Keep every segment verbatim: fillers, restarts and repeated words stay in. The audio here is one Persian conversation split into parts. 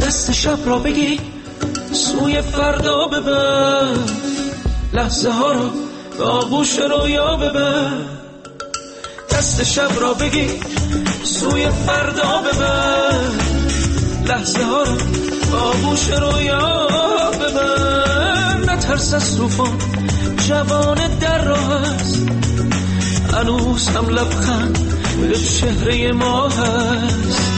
دست شب را بگی سوی فردا ببر، لحظه ها رو به آغوش رویا ببر. دست شب را بگی سوی فردا ببر، لحظه ها رو به آغوش رویا ببر. نترس از طوفان، جوان در راه است، هنوز هم لبخند به چهره ما هست.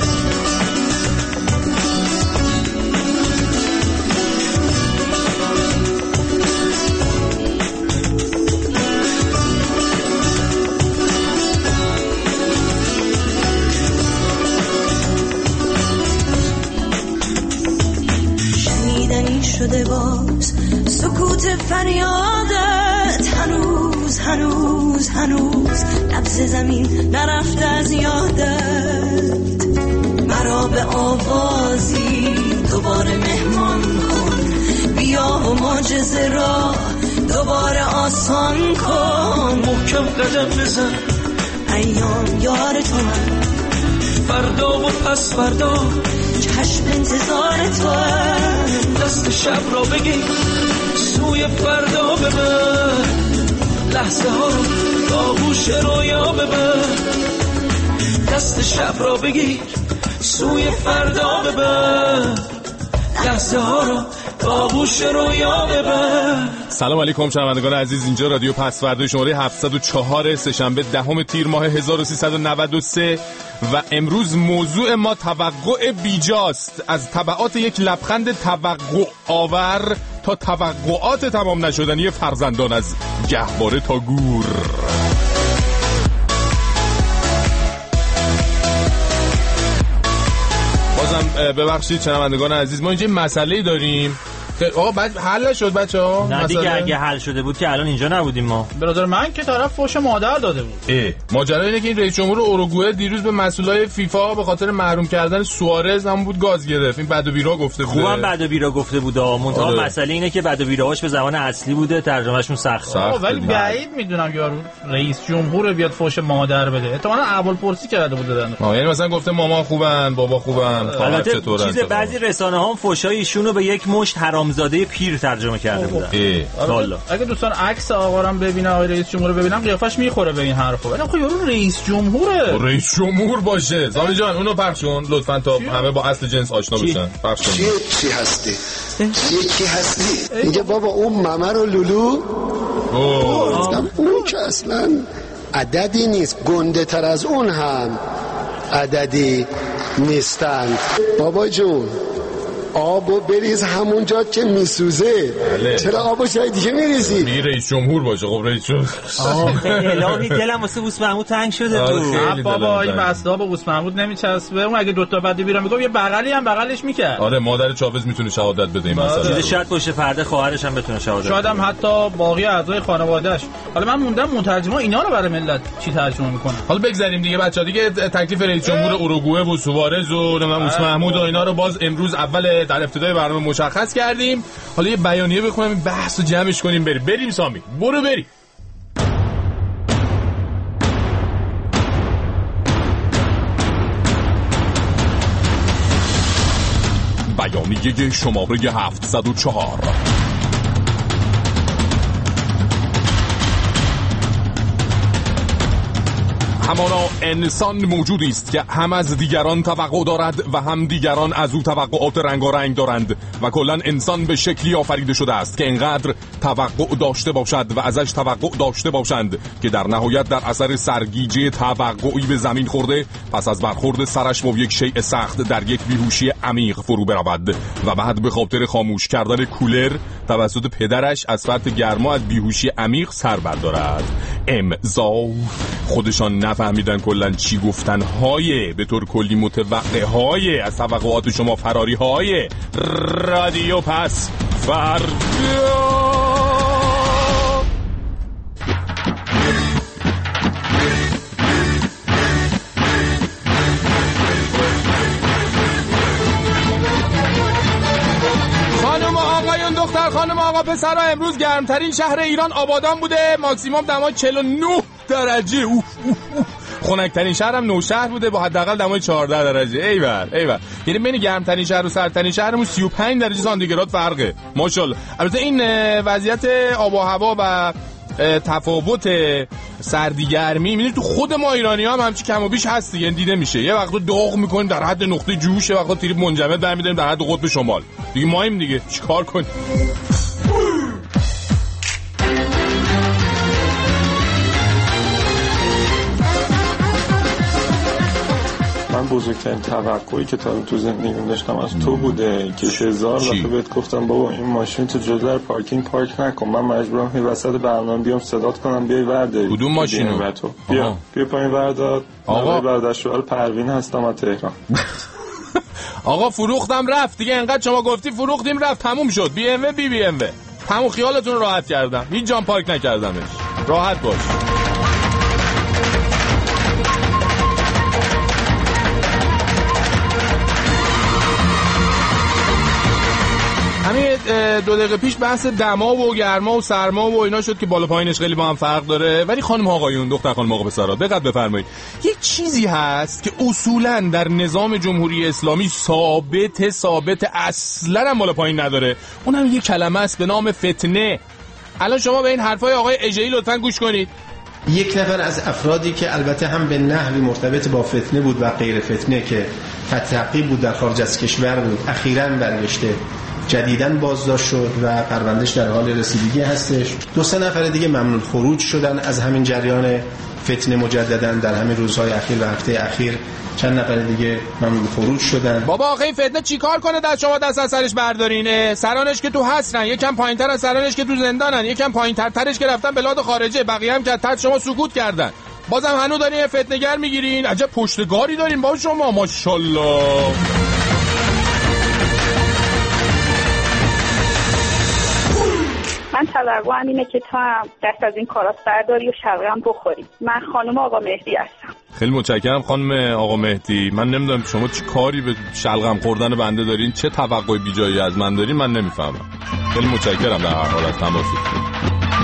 شنیدنی شده باز سکوت فریادت، هنوز هنوز هنوز لبز زمین نرفته از یادت. مرا به آوازی دوباره مهمان کن، بیا و معجزه را دوباره آسان کن. محکم قدم بزن، ایام یار تو من، فردا و پس فردا چشم انتظار تو. دست شب را بگی سوی فردا ببر، لحظه ها رو به آغوش رویا ببر. دست شب را بگیر سوی فردا ببر، لحظه ها رو به آغوش رویا ببر. سلام علیکم شنوندگان عزیز، اینجا رادیو پسوردا شماره هفتصد و چهار سه‌شنبه دهم تیر ماه هزار و سیصد و نود و سه و امروز موضوع ما توقع بیجاست. از تبعات یک لبخند توقع آور تا توقعات تمام نشدنی فرزندان، از گهواره تا گور. بازم ببخشید شنوندگان عزیز، ما اینجا مسئله‌ای داریم. آقا بعد حل شد بچه‌ها؟ نه دیگه، اگه حل شده بود که الان اینجا نبودیم ما. برادر من که طرف فوش مادر داده بود. اه ماجرا اینه که این رئیس جمهور اوروگوئه دیروز به مسئولای فیفا به خاطر محروم کردن سوارز هم بود گاز گرفت. این بد و بیرا گفته بوده. خوبم بد و بیرا گفته بوده. منتها آره. مسئله اینه که بد و بیراهاش به زبان اصلی بوده، ترجمهشون سخته. آقا ولی بعید میدونم یارو رئیس جمهور بیاد فوش مادر بده. احتمالاً احوال پرسی کرده بود دادن. آ یعنی مثلا گفته مامان خوبن، بابا خوبن، خواهر چطورن. چیز بعضی رسانه‌ها هم فوشای ایشونو به یک مشت حرامزاده پیر ترجمه کرده بودن. والا اگه دوستان عکس آقا رو ببینن، آقای رئیس جمهور رو ببینن، قیافش میخوره به این حرفا. ولی خب یارو رئیس جمهوره. رئیس جمهور باشه. زامی جان اونو پخشون لطفاً تا همه با اصل جنس آشنا بشن. پخشون. چی چی هستی؟ یکی هستی؟ میگه بابا اون ممر و لولو. گفتم اون که اصلا عددی نیست، گنده تر از اون هم عددی نیستن. بابا جون آبو بریز همونجا که میسوزه. بله. چرا آبو شاید دیگه میریزی؟ بی رئیس جمهور باشه. خب رئیس جمهور آه الهی دلم واسه بوس محمود تنگ شده تو. بابا این بسته به بوس محمود نمیچسبه. اون اگه دوتا بعد بیرا میگم یه بغلی هم بغلش میکرد. آره مادر چاوز میتونه شهادت بده این مسئله. شاید پشت پرده خواهرش هم بتونه شهادت بده. شاید هم حتی باقی اعضای خانواده‌اش. حالا من موندم مترجما اینا رو برای ملت چی ترجمه میکنن. حالا بگذاریم دیگه بچه‌ها، دیگه تکلیف رئیس جمهور اوروگوئه و سوارز و بوس محمود و اینا رو باز امروز اول در ابتدای برنامه مشخص کردیم. حالا یه بیانیه بخونم این بحث رو جمعش کنیم بریم. بریم سامی برو بریم. بیانیه شماره هفتصد و چهار. همانا انسان موجودی است که هم از دیگران توقع دارد و هم دیگران از او توقعات رنگارنگ دارند و کلا انسان به شکلی آفریده شده است که انقدر توقع داشته باشد و ازش توقع داشته باشند که در نهایت در اثر سرگیجه توقعی به زمین خورده، پس از برخورد سرش با یک شیء سخت در یک بیهوشی عمیق فرو برود و بعد به خاطر خاموش کردن کولر توسط پدرش از فرط گرما از بیهوشی عمیق سر بردارد. امضا. خودشان نفهمیدن کلن چی گفتن های به طور کلی متوقع های از توقعات شما فراری های رادیو پس فردا. دختر خانم آقا پسرها، امروز گرمترین شهر ایران آبادان بوده. ماکسیموم دما چهل و نه درجه. اوه اوه اوه. خنک‌ترین شهرم نوشهر بوده با حداقل دمای چهارده درجه. ایول ایول. یعنی بین گرمترین شهر و سردترین شهرمون سی و پنج درجه سانتیگراد فرقه. ماشاءالله. البته این وضعیت آب و هوا و تفاوت سردی گرمی می‌بینید تو خود ما ایرانی‌ها هم همچین کم و بیش هست دیگه، دیده میشه. یه وقتا داغ می‌کنیم در حد نقطه جوش، یه وقتا تریپ منجمد برمی‌داریم در حد قطب شمال. دیگه مایم دیگه چیکار کنیم؟ من بزرگترین توقعی که تا تو زندگیم داشتم از تو بوده که هزار دفعه بهت گفتم بابا این ماشین تو جلوی پارکینگ پارک نکن، من مجبورم هی وسط برنامه بیام صدات کنم بیای ورداری. کدوم ماشینو؟ بیا بیا پایین وردار. آقا برادرشوهر پروین هستم از تهران. آقا فروختم رفت دیگه، انقدر شما گفتی فروختیم رفت تموم شد. بی ام و بی بی ام و تموم، خیالتون راحت کردم، هیچ جام پارک نکردمش، راحت باش. همین دو دقیقه پیش بحث دما و گرما و سرما و اینا شد که بالا پایینش خیلی با هم فرق داره، ولی خانم آقایون، دختر خانم آقا پسرا دقت بفرمایید، یک چیزی هست که اصولاً در نظام جمهوری اسلامی ثابت ثابت اصلاً هم بالا پایین نداره، اونم یک کلمه است به نام فتنه. الان شما به این حرفای آقای اژه‌ای لطفاً گوش کنید. یک نفر از افرادی که البته هم به نحوی مرتبط با فتنه بود و غیر فتنه که تعقیب بود در خارج از کشور بود، اخیراً برگشته جدیداً بازداشت شد و پروندهش در حال رسیدگی هستش. دو سه نفر دیگه ممنوع خروج شدن از همین جریان فتنه مجدداً در همین روزهای اخیر و هفته اخیر. چند نفر دیگه ممنوع خروج شدن. بابا آخه این فتنه چیکار کنه دست شما دست از سرش بردارینه؟ سرانش که تو هستن، یکم پایینتر از سرانش که تو زندانن، یکم پایینتر ترش که رفتن بلاد خارجه، بقیه هم که تحت شما سکوت کردن، بازم هنوز دارین فتنه‌گر میگیرین. عجب پشتگاری دارین با شما، ماشاءالله. من توقعم اینه که تو هم دست از این کارات برداری و شلغم بخوری. من خانم آقا مهدی هستم. خیلی متشکرم خانم آقا مهدی. من نمیدونم شما چی کاری به شلغم خوردن بنده دارین، چه توقع بیجایی از من دارین، من نمیفهمم. خیلی متشکرم در هر حال از تماستون.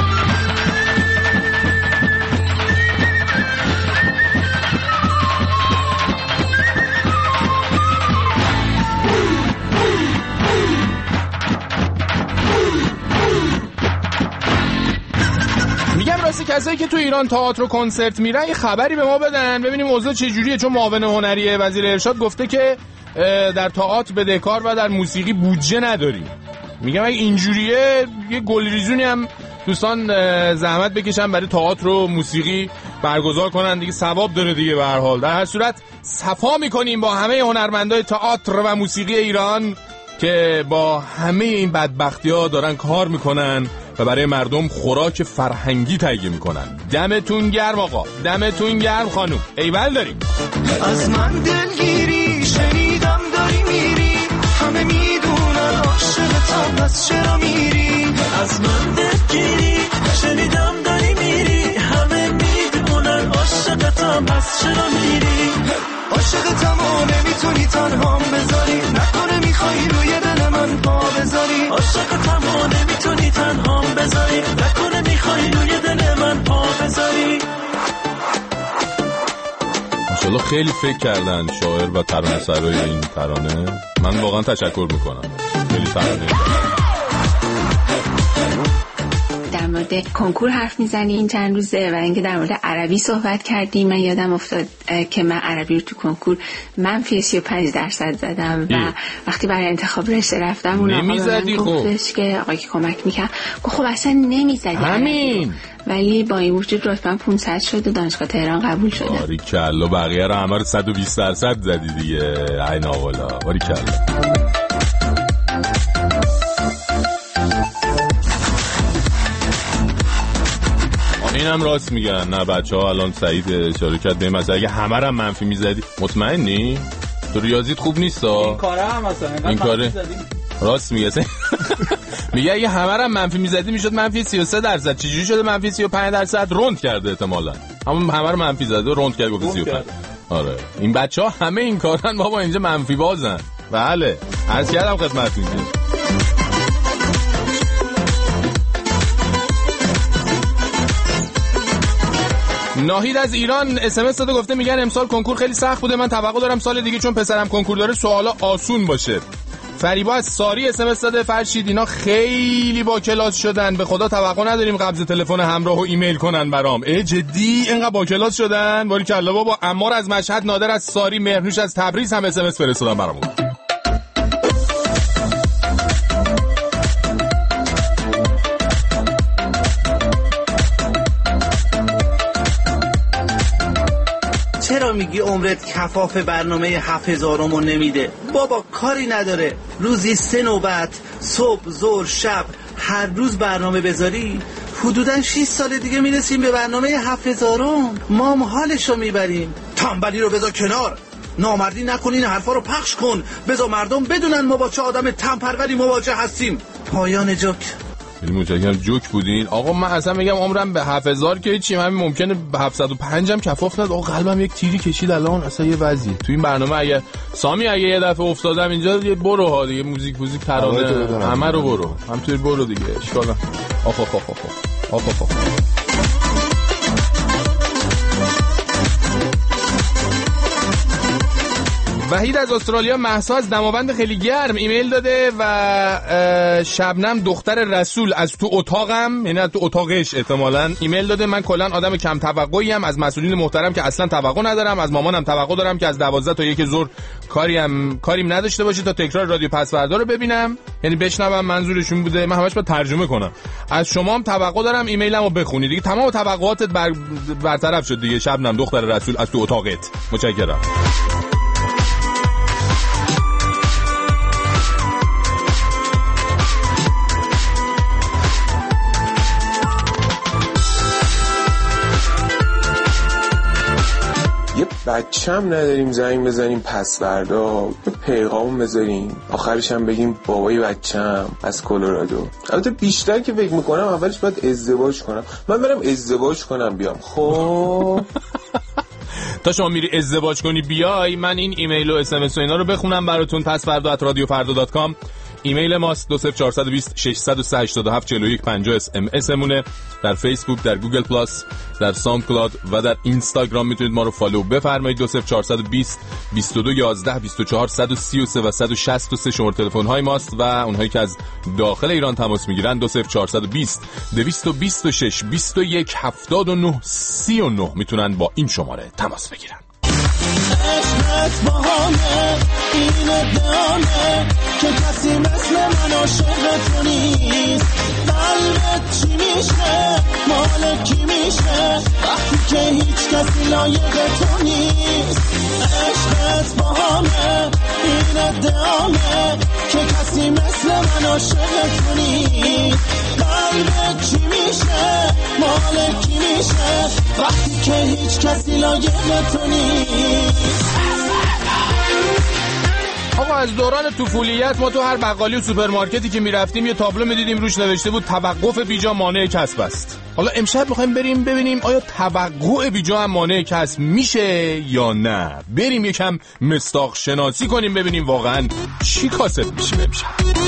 کسایی که تو ایران تئاتر و کنسرت میرن یه خبری به ما بدن ببینیم اوضاع چجوریه، چون معاون هنری وزیر ارشاد گفته که در تئاتر بدهکار و در موسیقی بودجه نداریم. میگم اگه اینجوریه یه گلریزونی هم دوستان زحمت بکشن برای تئاتر و موسیقی برگزار کنن دیگه، ثواب داره دیگه. به هر حال در هر صورت صفا میکنیم با همه هنرمندای تئاتر و موسیقی ایران که با همه این بدبختی‌ها دارن کار میکنن و برای مردم خوراک فرهنگی تهیه میکنن. دمتون گرم آقا، دمتون گرم خانوم. ایول داریم. از من دلگیری شنیدم داری میری، همه میدونن عاشقتم پس چرا میری. از من دلگیری شنیدم داری میری، همه میدونن عاشقتم پس چرا میری. عاشقتم و نمیتونی تنهام بذاری، نکنه میخوای روی دل من پا بذاری. عاشقتم و نمیتونی تنهام بذاری، نکنه میخوای روی دل من پا بذاری. ماشاءالله خیلی فکر کردن شاعر و ترانه‌سرای این ترانه. من واقعا تشکر میکنم، خیلی ترانه. در مورد کنکور حرف میزنیم چند روزه و اینکه در مورد عربی صحبت کردیم. من یادم افتاد که من عربی رو تو کنکور منفی سی و پنج درصد زدم و ای. وقتی برای انتخاب رشته رفتم اون آقا من گفتش که آقایی که کمک میکرد گفت خب اصلا نمیزدی همین، ولی با این وجود رتبه‌ام پانصد شد و دانشگاه تهران قبول شدم. باریکلا. بقیه رو همه رو صد و بیست درصد زدی دیگه. عین آقلا. باریکلا. اینم راست میگن. نه بچه‌ها الان سعید اشاره کرد به این مسئله، اگه همه رو منفی میزدی مطمئنی؟ تو ریاضیت خوب نیستا؟ این کاره هم مثلا این کاره راست میگه. میگه اگه همه رو منفی میزدی میشد منفی سی و سه درصد. چجوری شده منفی سی و پنج درصد؟ روند کرده احتمالاً. اما همه رو منفی زده و روند کرد گفت سی و پنج. آره این بچه‌ها همه این کارن بابا، اینجا منفی بازن. بله عرض کردم خدمتتون. ناهید از ایران اس ام اس داده، گفته میگن امسال کنکور خیلی سخت بوده، من توقع دارم سال دیگه چون پسرم کنکور داره سوالا آسون باشه. فریبا از ساری اس ام اس داده، فرشید اینا خیلی با کلاس شدن، به خدا توقع نداریم قبض تلفن همراه و ایمیل کنن برام. ای جدی اینقدر با کلاس شدن؟ باری کلا بابا. عمار از مشهد، نادر از ساری، مهرنوش از تبریز هم اس ام اس فرستادن برامون. چرا میگی عمرت کفاف برنامه هفت هزارمو نمیده؟ بابا کاری نداره، روزی سه نوبت صبح ظهر شب هر روز برنامه بذاری حدوداً شش سال دیگه میرسیم به برنامه هفت هزارم. ما هم حالشو میبریم. تنبلی رو بذار کنار، نامردی نکن، این حرفا رو پخش کن، بذار مردم بدونن ما با چه آدم تنپروری مواجه هستیم. پایان جوک. خیلی متشکرم، جوک بودین آقا. من اصلا میگم عمرم به هفت هزار که چی، همین ممکنه به هفتصد و پنج هم کفاف ند. آقا قلبم یک تیری کشید الان، اصلا یه وضعی تو این برنامه. اگه سامی اگه یه دفعه افتادم اینجا یه برو ها دیگه، موزیک موزیک ترانه همه رو برو، همینطوری برو دیگه، اشکال نداره. آخ آخ آخ آخ آخ آخ. وحید از استرالیا، مهسا از دماوند خیلی گرم ایمیل داده و شبنم دختر رسول از تو اتاقم، یعنی از تو اتاقش احتمالاً ایمیل داده. من کلا آدم کم توقعی ام از مسئولین محترم که اصلا توقع ندارم، از مامانم توقع دارم که از دوازده تا یک ظهر کاریم کاریم نداشته باشه تا تکرار رادیو پسوردا رو ببینم، یعنی بشنوم منظورشون بوده، من همش با ترجمه کنم. از شما هم توقع دارم ایمیلمو بخونید دیگه. تمام توقعاتت بر... برطرف شد دیگه. شبنم دختر رسول از تو اتاقت. متشکرم. یه بچم نداریم زنگ بزنیم پس فردا یه پیغام بذاریم، آخرش هم بگیم بابای بچم از کلرادو. البته بیشتر که فکر میکنم اولش باید ازدواج کنم، من برم ازدواج کنم بیام. خب تا شما میری ازدواج کنی بیای، من این ایمیل و اس ام اس و اینا رو بخونم براتون. پس فردا ات رادیو فردا دات کام ایمیل ماست. دو صفر چهار دو صفر شش صفر سه هشت هفت چهار یک پنجاه اس ام اس مونه. در فیسبوک، در گوگل پلاس، در ساوند کلاود و در اینستاگرام میتونید ما رو فالو بفرمایید. دو صفر چهار دو صفر بیست و دو یازده بیست و چهار صد و سی و سه و صد و شصت و سه شماره تلفن های ماست و اونهایی که از داخل ایران تماس میگیرن دو صفر چهار دو صفر دویست و بیست و شش بیست و یک هفتاد و نه سی و نه میتونن با این شماره تماس بگیرن. عشقت باهامه، این ادعامه که کسی مثل من عاشق تو نیست. قلبت چی میشه، مال کی میشه وقتی که هیچ کسی لایق تو نیست. عشقت باهامه، این ادعامه که کسی مثل من عاشق تو نیست. قلبت چی میشه، مال کی میشه وقتی که هیچ کسی لایق تو نیست. آقا از دوران طفولیت ما تو هر بقالی و سوپرمارکتی که میرفتیم یه تابلو میدیدیم روش نوشته بود توقف بیجا مانع کسب است. حالا امشب میخوایم بریم ببینیم آیا توقع بیجا هم مانع کسب میشه یا نه. بریم یکم مصداق شناسی کنیم ببینیم واقعا چی کاسب میشیم امشب.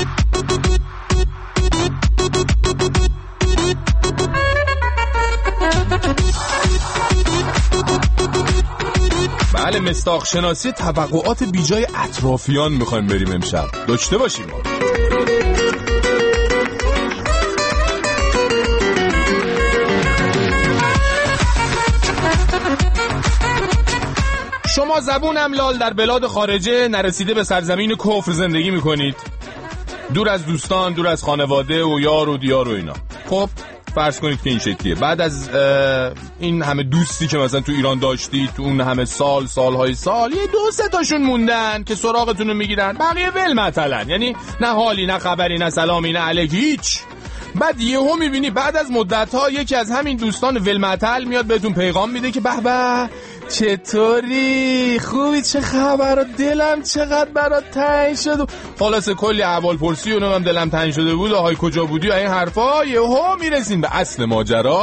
بله، مصداق شناسی توقعات بیجای اطرافیان میخوایم بریم امشب داشته باشیم. شما زبونم لال در بلاد خارجه نرسیده به سرزمین کفر زندگی میکنید، دور از دوستان، دور از خانواده و یار و دیار و اینا. خب فرض کنید که این شکلیه. بعد از این همه دوستی که مثلا تو ایران داشتید تو اون همه سال سالهای سال یه دو سه تاشون موندن که سراغتون رو میگیرن، بقیه ول مثلا، یعنی نه حالی نه خبری نه سلامی نه علیک هیچ. بعد یهو میبینی بعد از مدت‌ها یکی از همین دوستان ولمتل میاد بهتون پیغام میده که به به چطوری، خوبی، چه خبر، دلم چقدر برات تنگ شد. خلاص کلی احوال پرسی و اونم دلم تنگ شده بود و های کجا بودی و این حرفا. یهو میرسین به اصل ماجرا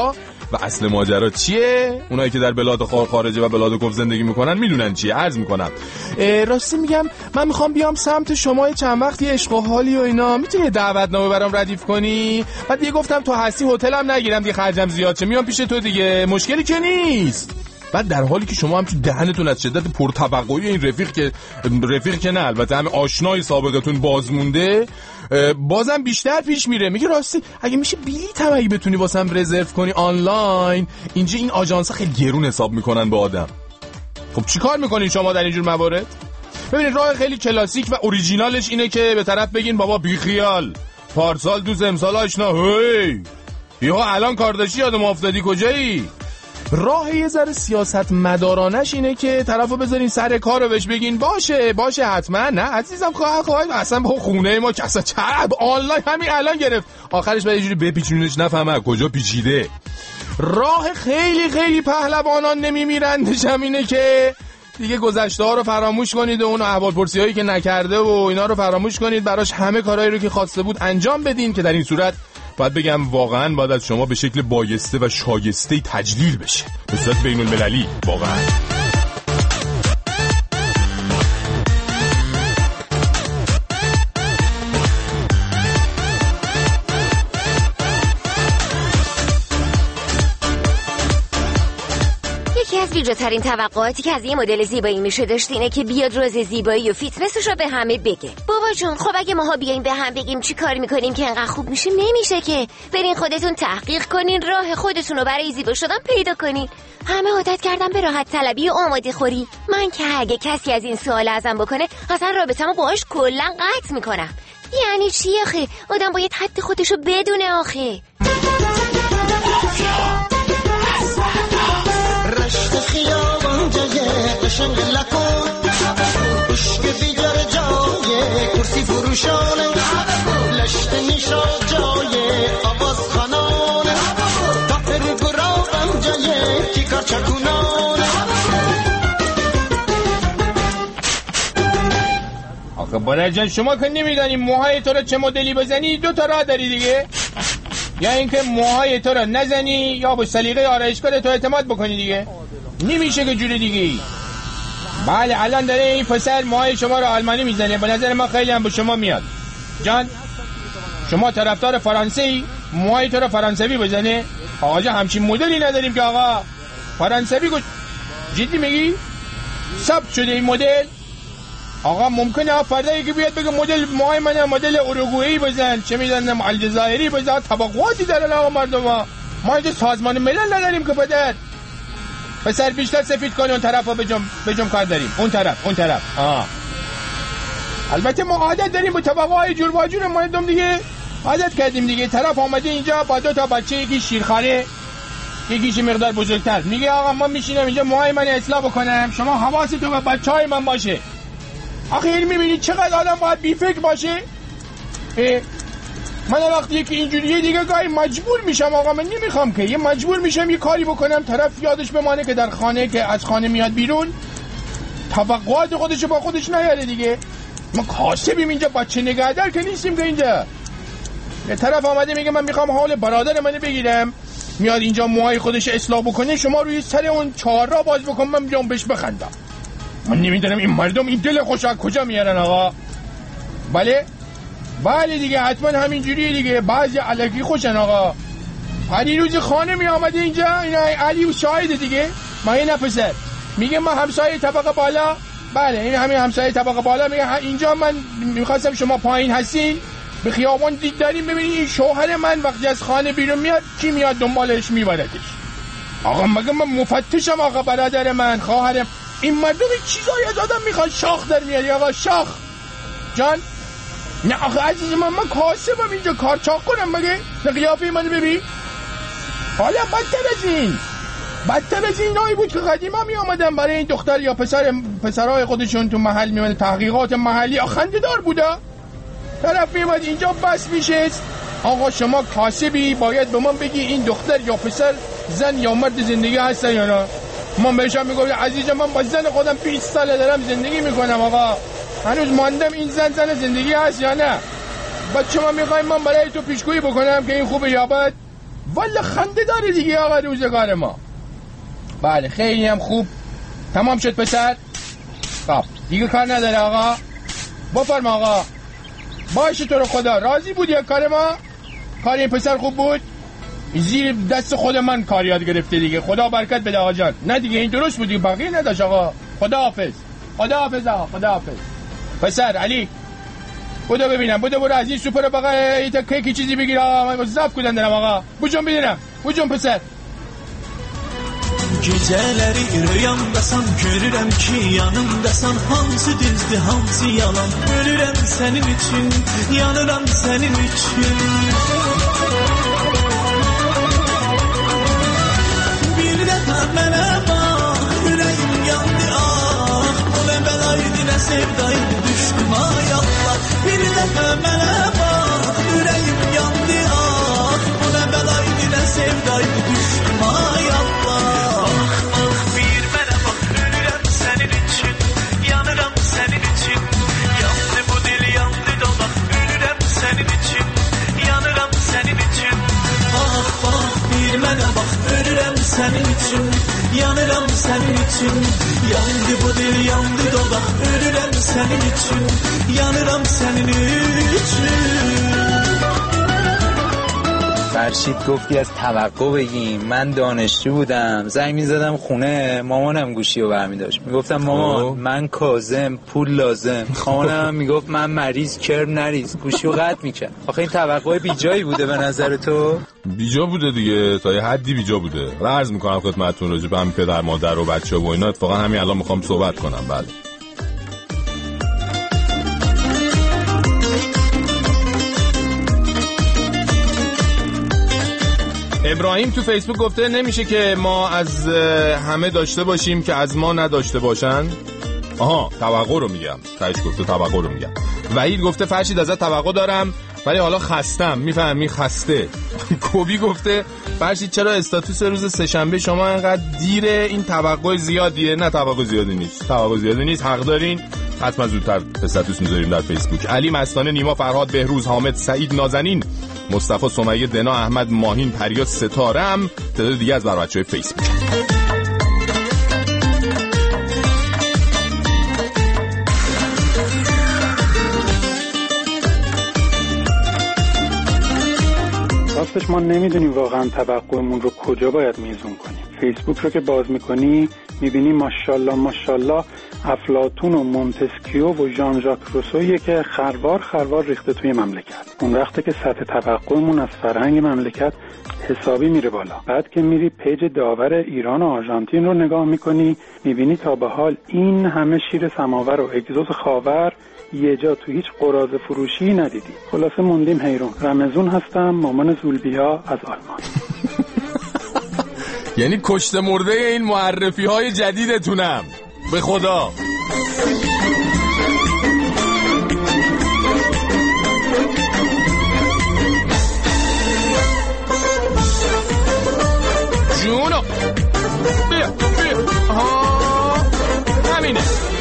و اصل ماجرا چیه؟ اونایی که در بلاد خارجه و بلاد کف زندگی میکنن میدونن چیه. عرض میکنم راستی میگم من میخوام بیام سمت شما چند وقتی عشق و حالی و اینا، میتونی دعوتنامه برام ردیف کنی؟ بعد دیگه گفتم تو هستی هتلم نگیرم دیگه، خرجم زیاد چه، میام پیش تو دیگه، مشکلی که نیست. بعد در حالی که شما هم تو دهنتون از شدت پرتوقعی این رفیق که رفیق که نه البته همه آشنای سابقتون باز مونده، بازم بیشتر پیش میره. میگه راستی اگه میشه بلیط هم اگه بتونی واسم رزرو کنی آنلاین، اینجا این آژانس‌ها خیلی گرون حساب میکنن به آدم. خب چیکار میکنین شما در اینجور موارد؟ ببینید راه خیلی کلاسیک و اوریجینالش اینه که به طرف بگین بابا بی خیال، پارسال دوز امسال آشنا، هی یهو الان کار داشتی یادم افتادی کجایی؟ راه یه ذره سیاست مدارانش اینه که طرفو بذارین سر کارو بهش بگین باشه باشه حتما، نه عزیزم خواهد خواهد اصلا با خونه ما که اصلا چرب آنلاین همین الان گرفت، آخرش باید یه جوری بپیچونینش نفهمه کجا پیچیده. راه خیلی خیلی پهلوانان نمیمیرندش هم اینه که دیگه گذشته ها رو فراموش کنید و اون احوال پرسی هایی که نکرده و اینا رو فراموش کنید، براش همه کارهایی رو که خواسته بود انجام بدین که در این صورت باید بگم واقعا باید از شما به شکل بایسته و شایسته تجلیل بشه به صورت بین المللی واقعا. از ویژه‌ترین توقعاتی که از یه مدل زیبایی میشه داشت اینه که بیاد راز زیبایی و فیتنسش رو به همه بگه. بابا جون خب اگه ماها بیایم به هم بگیم چی کار میکنیم که انقدر خوب میشه نمیشه که. برین خودتون تحقیق کنین، راه خودتون رو برای زیبا شدن پیدا کنین. همه عادت کردن به راحت طلبی و آماده خوری. من که اگه کسی از این سوال ازم بکنه اصلا رابطه‌مو باهاش کلا قطع میکنم. یعنی چی آخه؟ آدم باید حد خودشو بدونه آخه. رشت خیابان جای قشنگ لکن عشق بیجار جای کرسی فروشانه لشت نیشا جای آواز خانانه تافر گرابم جای کیکار چکونانه. آخه برای جان شما که نمیدانی موهای تو رو چه مدلی بزنی، دو تا راه داری دیگه، یا اینکه موهای تو رو نزنی یا با سلیقه آرایشگاه تو اعتماد بکنی دیگه، نمیشه که جوری دیگه. بله الان داره این پسر موهای شما رو آلمانی میزنه، به نظر ما خیلی هم به شما میاد. جان شما طرفدار فرانسه ای موهای تو رو فرانسوی بزنه؟ آقا جا همچین مدلی نداریم که آقا فرانسوی گوش. جدی میگی؟ ثبت شده این مدل؟ آقا ممکنه فردا که بیاد بگه مدل موهای من مدل اروگوئه‌ای بزن، چه میدونم الجزایری بزن، طبقاتی داره آقا مردم ها. ما اینجا سازمان ملل نداریم که پدر پسر بیشتر سفید کنه اون طرف ها بجم بجم کار داریم، اون طرف اون طرف آه. البته ما عادت داریم با طبقه های جور با جور مردم دیگه، عادت کردیم دیگه. طرف آمده اینجا با دو تا بچه، یکی شیرخواره یکیش مقدار بزرگتر، میگه آقا من میشینم اینجا موهای من اصلاح بکنم، شما حواستون به بچهای من باشه. آخه این میبینید چقدر آدم باید بی فکر باشه. من وقتی که اینجوریه دیگه گاهی مجبور میشم آقا، من نمیخوام که یه مجبور میشم یه کاری بکنم طرف یادش بمانه که در خانه که از خانه میاد بیرون توقعات خودش با خودش نیاره دیگه. ما کاسبیم اینجا، بچه نگهدار که نیستیم که اینجا. یه طرف آمده میگه من میخوام حال برادر منو بگیرم، میاد اینجا موهای خودش اصلاح بکنه، شما روی سر اون چهار را باز بکن من بیام بهش بخندم. من نمیدونم این مردم این دل خوش از کجا میارن آقا. بله بله دیگه حتما همین جوریه دیگه، بعضی الکی خوشن آقا. هری روز خانه می آمده اینجا، اینا علی و شاهد دیگه. ما این پسر میگه ما همسایه طبقه بالا، بله این همین همسایه طبقه بالا، میگه اینجا من میخواستم شما پایین هستین به خیابان دید داریم ببینید این شوهر من وقتی از خانه بیرون میاد کی میاد دنبالش میبردش. آقا مگه من مفتشم آقا، برادر من خواهرم، این مردم چیزایی از آدم میخواد شاخ در میاری آقا، شاخ جان. نه آخه عزیز من من کاسبم اینجا کار چاق کنم مگه؟ نه قیافه منو ببین. حالا بدتر از این بدتر از این نایی بود که قدیما می آمدن برای این دختر یا پسر پسرای خودشون تو محل میمونه تحقیقات محلی، خنده دار بوده. طرف میمد اینجا بس میشه آقا شما کاسبی باید به من بگی این دختر یا پسر زن یا مرد زندگی هستن یا نه. من بهشم میگم عزیز من با زن خودم بیست ساله دارم زندگی میکنم آقا، هنوز ماندم این زن زن زندگی هست یا نه. بعد شما میخوایم من برای تو پیشگویی بکنم که این خوبه یا بد؟ والا خنده داره دیگه آقا روزگار ما. بله خیلی هم خوب تمام شد پسر. خب دیگه کار نداره آقا. بفرما آقا. باشه تو رو خدا راضی بودی از کار ما؟ کار این پسر خوب بود؟ زیر دست خود من کار یاد گرفته دیگه. خدا برکت بده آقا جان. نه دیگه این درست بودی بقیه نداشت آقا. خدا حافظ. خدا حافظ آقا. خدا حافظ. پسر علی بودو ببینم بودو برو از این سوپر بقا ایتا کیکی چیزی بگیر آقا. من زف کدن دارم آقا. بوجون ببینم. بوجون پسر. Gecələri rüyamdasan görürəm ki yanımdasan hansı düzdür hansı yalan ölürəm sənin üçün yanıram sənin üçün bir dəfə mənə bax ürəyim yandı ah bu nə bəlaydı nə sevdaydı düşdüm ay Allah bir dəfə mənə bax ürəyim yandı ah bu nə bəlaydı nə sevdaydı düşdüm ay Allah Mənə bax ölürəm sənin üçün yanıram sənin üçün yandı bu dil yandı dodaq ölürəm sənin üçün yanıram sənin üçün فرشید گفتی از توقع بگیم. من دانشجو بودم زنگ میزدم خونه مامانم گوشی رو برمی داشت میگفتم مامان من کاظم پول لازم. مامانم میگفت من مریض کرم نریز گوشی رو قطع میکرد. آخه این توقع بیجایی بوده به نظر تو؟ بیجا بوده دیگه تا یه حدی بیجا بوده. عرض میکنم خدمتتون راجع به هم پدر مادر و بچه و اینا اتفاقا همین الان میخوام صحبت کنم. بله ابراهیم تو فیسبوک گفته نمیشه که ما از همه داشته باشیم که از ما نداشته باشن. آها توقع رو میگم. تاش گفته توقع رو میگم. وحید گفته فرشید ازت توقع دارم ولی حالا خستم. میفهمی خسته. کوبی گفته فرشید چرا استاتوس روز سه‌شنبه شما انقدر دیره؟ این توقع زیادیه. نه توقع زیادی نیست. توقع زیادی نیست. حق دارین. حتما زودتر استاتوس میذاریم در فیسبوک. علی مستانه، نیما، فرهاد، بهروز، حامد، سعید نازنین، مصطفی، سمیه، دنا، احمد، ماهین، پریا، ستاره هم تعداد دیگه از بچه‌های فیسبوک. راستش ما نمیدونیم واقعا توقعمون رو کجا باید میزون کنیم. فیسبوک رو که باز میکنی میبینی ماشاءالله ماشاءالله افلاطون و مونتسکیو و ژان ژاک روسویه که خروار خروار ریخته توی مملکت. اون وقته که سطح توقعمون از فرهنگ مملکت حسابی میره بالا. بعد که میری پیج داور ایران و آرژانتین رو نگاه میکنی میبینی تا به حال این همه شیر سماور و اگزوز خاور یه جا تو هیچ قراضه فروشی ندیدی. خلاصه موندیم حیرون. رمزون هستم، مامان زولبیا از آلمان. یعنی کشته مرده این معرفی های جدیدتونم به خدا. جونو بیا بیا ها همینه.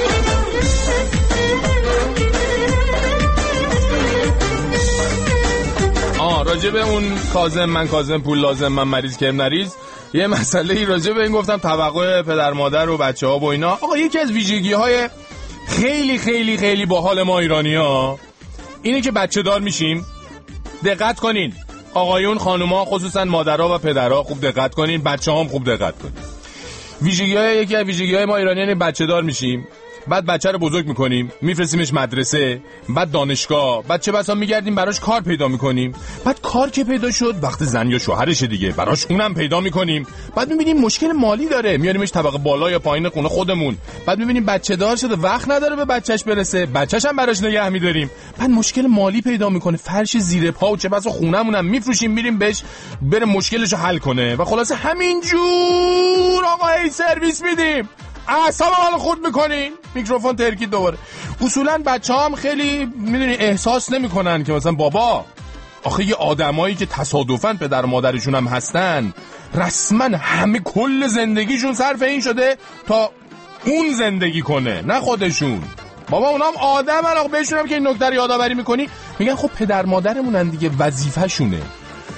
آه راجع به اون کاظم من کاظم پول لازم من مریض کرم نریز یه مسئله ای راجع به این گفتم توقع پدر مادر و بچه ها و اینا. آقا یکی از ویژگی های خیلی خیلی خیلی باحال ما ایرانی ها اینه که بچه دار میشیم. دقت کنین آقایون خانوما خصوصا مادرها و پدرها خوب دقت کنین. بچه هم خوب دقت کنین. ویژگی های یکی از ویژگی های ما ایرانیان بچه دار میشیم. بعد بچه رو بزرگ میکنیم میفرستیمش مدرسه بعد دانشگاه بعد چه بسا میگردیم براش کار پیدا میکنیم. بعد کار که پیدا شد وقت زن یا شوهرشه دیگه براش اونم پیدا میکنیم. بعد میبینیم مشکل مالی داره میاریمش طبقه بالا یا پایین خونه خودمون. بعد میبینیم بچه دار شده وقت نداره به بچهش برسه بچهش هم براش نگه میداریم. بعد مشکل مالی پیدا میکنه فرش زیر پا و چه بسا خونمونم میفروشیم میریم بهش بره مشکلشو حل کنه و خلاصه همینجور آقا هی سرویس میدیم. اعصاب حال خورد میکنین. میکروفون ترکید دوباره. اصولا بچه هم خیلی میدونی احساس نمیکنن که مثلا بابا آخه یه آدمایی که تصادفاً پدر مادرشون هم هستن رسما همه کل زندگیشون صرف این شده تا اون زندگی کنه نه خودشون. بابا اونام آدم علاقه بهشون هم که این نکته رو یادآوری میکنی میگن خب پدر مادرمونن دیگه وظیفه‌شونه.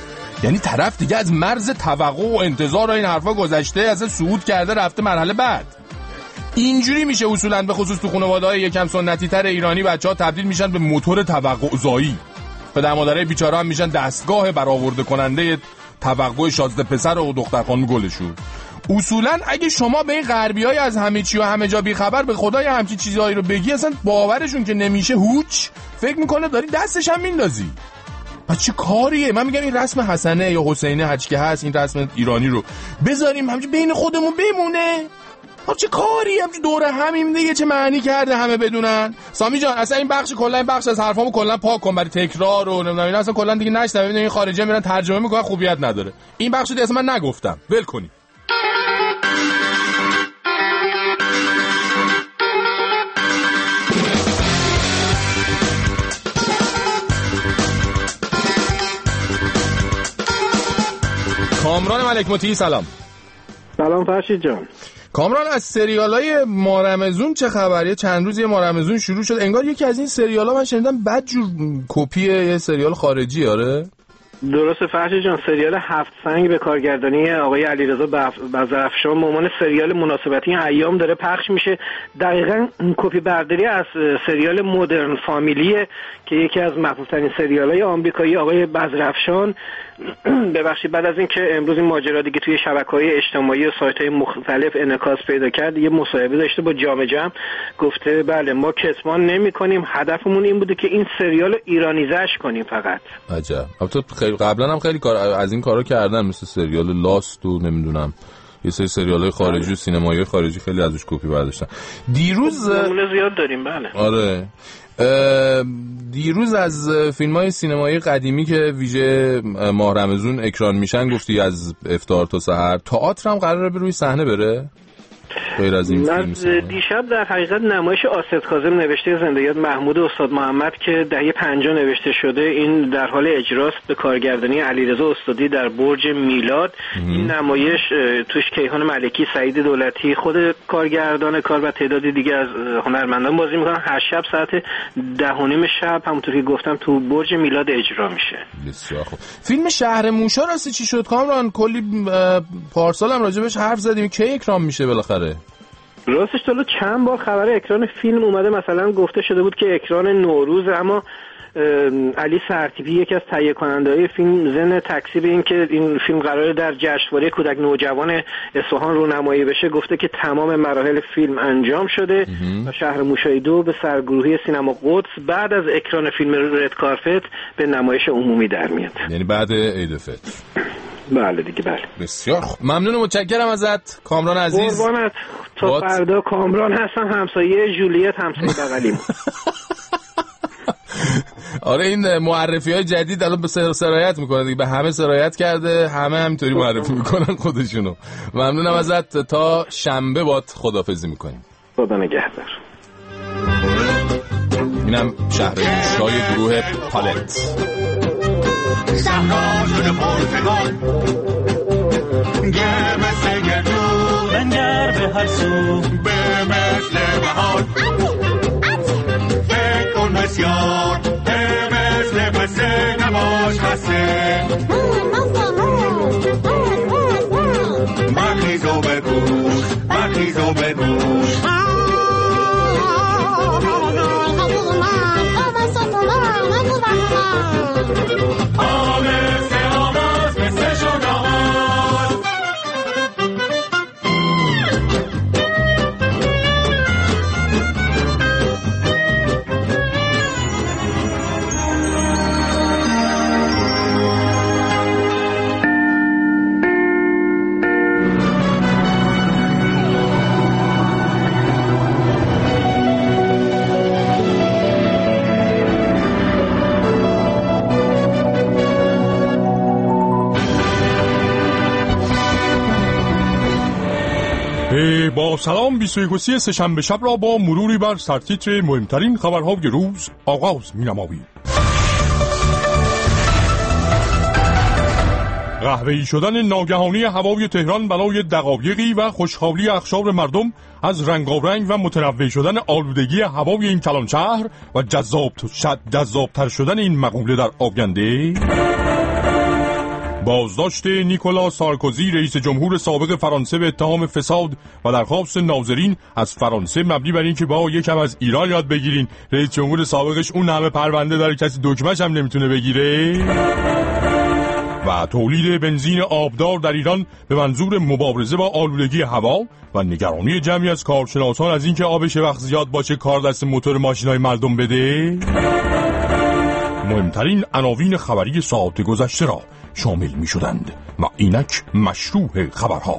یعنی طرف دیگه از مرز توقع و انتظار و این حرفا گذشته، اصلا صعود کرده رفته مرحله بعد. اینجوری میشه اصولاً به خصوص تو خانواده‌های یکم سنتی تر ایرانی بچه‌ها تبدیل میشن به موتور توقع زایی. پدر مادرای بیچاره هم میشن دستگاه برآورده کننده توقع شازده پسر و دختر خانم گلشون. اصولاً اگه شما به این غربیای از همه چی و همه جا بی خبر به خدای همچین چیزایی رو بگی، اصلا باورشون که نمیشه، هوچ فکر میکنه داری دستش هم میندازی. پس چه کاریه؟ من میگم این رسم حسنه یا حسینه هرچی که هست، این رسم ایرانی رو بذاریم همچین بین خودمون بمونه. خب چه کاری همچین دوره همیم دیگه، چه معنی کرده همه بدونن؟ سامی جان اصلا این بخش کلا این بخش از حرفامو کلا پاک کن برای تکرار و نمیدونم اینا، اصلا کلا دیگه نشنوید. ببین این خارجی‌ها میرن ترجمه میکنن، خوبیت نداره. این بخشو دیگه اصلا من نگفتم، ول کنی. کامران ملک مطیعی سلام. سلام فرشید جان. کامران از سریالای مارمزون چه خبریه؟ چند روز یه مارمزون شروع شد، انگار یکی از این سریالا من شنیدم بدجور کپیه یه سریال خارجی. آره درسته فرشید جان، سریال هفت سنگ به کارگردانی آقای علیرضا بزرافشان به عنوان سریال مناسبتی این ایام داره پخش میشه. دقیقاً کپی برداری از سریال مدرن فامیلیه که یکی از محبوب‌ترین سریال‌های آمریکایی آقای بزرافشان. ببخشید بعد از اینکه امروز این ماجرا دیگه توی شبکه‌های اجتماعی و سایت‌های مختلف انعکاس پیدا کرد، یه مصاحبه داشته با جام جم، گفته بله ما کتمان نمی‌کنیم، هدفمون این بوده که این سریال رو ایرانیزش کنیم فقط. عجب. البته خیلی قبلا هم خیلی کار از این کارا کردن، مثل سریال لاست و نمیدونم یه سری سریال‌های خارجی و سینمایی خارجی خیلی ازش کپی برداشتن. دیروز نمونه زیاد داریم. بله آره دیروز از فیلم‌های سینمایی قدیمی که ویژه ماه رمضان اکران میشن گفتی از افطار تا سحر، تئاتر هم قراره به روی صحنه بره؟ غیر از این فیلم دیشب در حقیقت نمایش آصف کاظم نوشته زنده یاد محمود استاد محمد که دهه پنجاه نوشته شده، این در حال اجراست به کارگردانی علیرضا استادی در برج میلاد. این نمایش توش کیهان ملکی، سعید دولتی، خود کارگردان کار و تعدادی دیگه از هنرمندان بازی میکنن. هر شب ساعت ده و نیم شب همونطور که گفتم تو برج میلاد اجرا میشه. بسیار خوب. فیلم شهر موشا راستی چی شد کامران؟ کلی پارسال هم راجبش حرف زدیم، کی اکرام میشه بالاخره؟ راستش تا چند بار خبر اکران فیلم اومده، مثلا گفته شده بود که اکران نوروز، اما علی سرتیپی یکی از تهیه کننده‌های فیلم ضمن تکذیب این که این فیلم قراره در جشنواره کودک نوجوان اصفهان رونمایی بشه، گفته که تمام مراحل فیلم انجام شده و شهر موشای دو به سرگروهی سینما قدس بعد از اکران فیلم رد کارپت به نمایش عمومی در میاد. یعنی بعد عید فطر. بله دیگه بله. بسیار خوب. ممنون و متشکرم ازت کامران عزیز. قربانت. تا فردا کامران هستم، همسایه جولیت، همسایه بغلیم. آره این معرفی های جدید الان به سرایت میکنه دیگه، به همه سرایت کرده، همه همینطوری معرفی میکنن خودشونو. ممنونم ازت، تا شنبه باد خداحافظی میکنیم. خدا نگهدار. اینم شهر موشای گروه پالت. صحرا شده پرتگان گرم سگردون بنگر به هر سو به مثل بهار فکر کن بسیار به مثل بسه نباش خسته برخیز و بگوش برخیز و بگوش با سلام بیست و یک سه‌شنبه شب را با مروری بر سرتیتر مهمترین خبرهای روز آغاز می‌نماییم. قهوه‌ای شدن ناگهانی هوای تهران بلای دقایقی و خوشحالی اخشار مردم از رنگارنگ و متنوع شدن آلودگی هوای این کلان شهر و جذاب جذابتر شدن این مقوله در آینده. بازداشت نیکولا سارکوزی رئیس جمهور سابق فرانسه به اتهام فساد و درخواست ناظرین از فرانسه مبنی بر این که با یکم از ایران یاد بگیرین. رئیس جمهور سابقش اون همه پرونده داره کسی دکمه‌ش هم نمیتونه بگیره. و تولید بنزین آبدار در ایران به منظور مبارزه با آلودگی هوا و نگرانی جمعی از کارشناسان از اینکه آبش وقت زیاد باشه کار دست موتور ماشینای مردم بده. مهمترین عناوین خبری ساعت گذشته را شامل می شدند و اینک مشروع خبرها.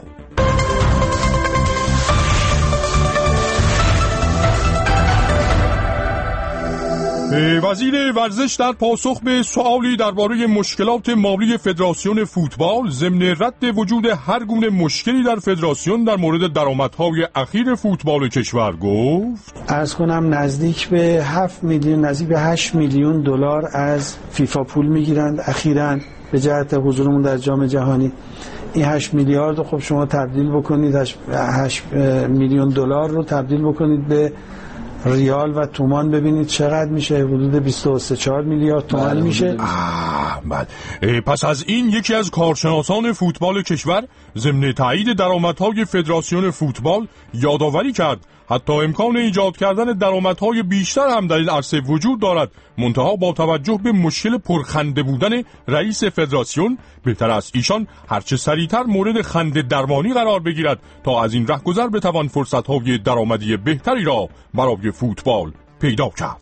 وزیر ورزش در پاسخ به سوالی درباره مشکلات مالی فدراسیون فوتبال ضمن رد وجود هر گونه مشکلی در فدراسیون در مورد درآمدهای اخیر فوتبال کشور گفت: عرض کنم نزدیک به هفت میلیون نزدیک به هشت میلیون دلار از فیفا پول میگیرند اخیراً به جهت حضورمون در جام جهانی. این هشت میلیارد خب شما تبدیل بکنید هشت میلیون دلار رو تبدیل بکنید به ریال و تومان ببینید چقدر میشه. حدود بیست و سه چهار میلیارد تومان میشه. احمد پس از این یکی از کارشناسان فوتبال کشور ضمن تایید درآمدهای فدراسیون فوتبال یادآوری کرد حتی امکان ایجاد کردن درآمدهای بیشتر هم در این عرصه وجود دارد، منتها با توجه به مشکل پرخنده بودن رئیس فدراسیون بهتر است ایشان هرچه سریعتر مورد خنده درمانی قرار بگیرد تا از این رهگذر بتوان فرصتهای درآمدی بهتری را برای فوتبال پیدا کرد.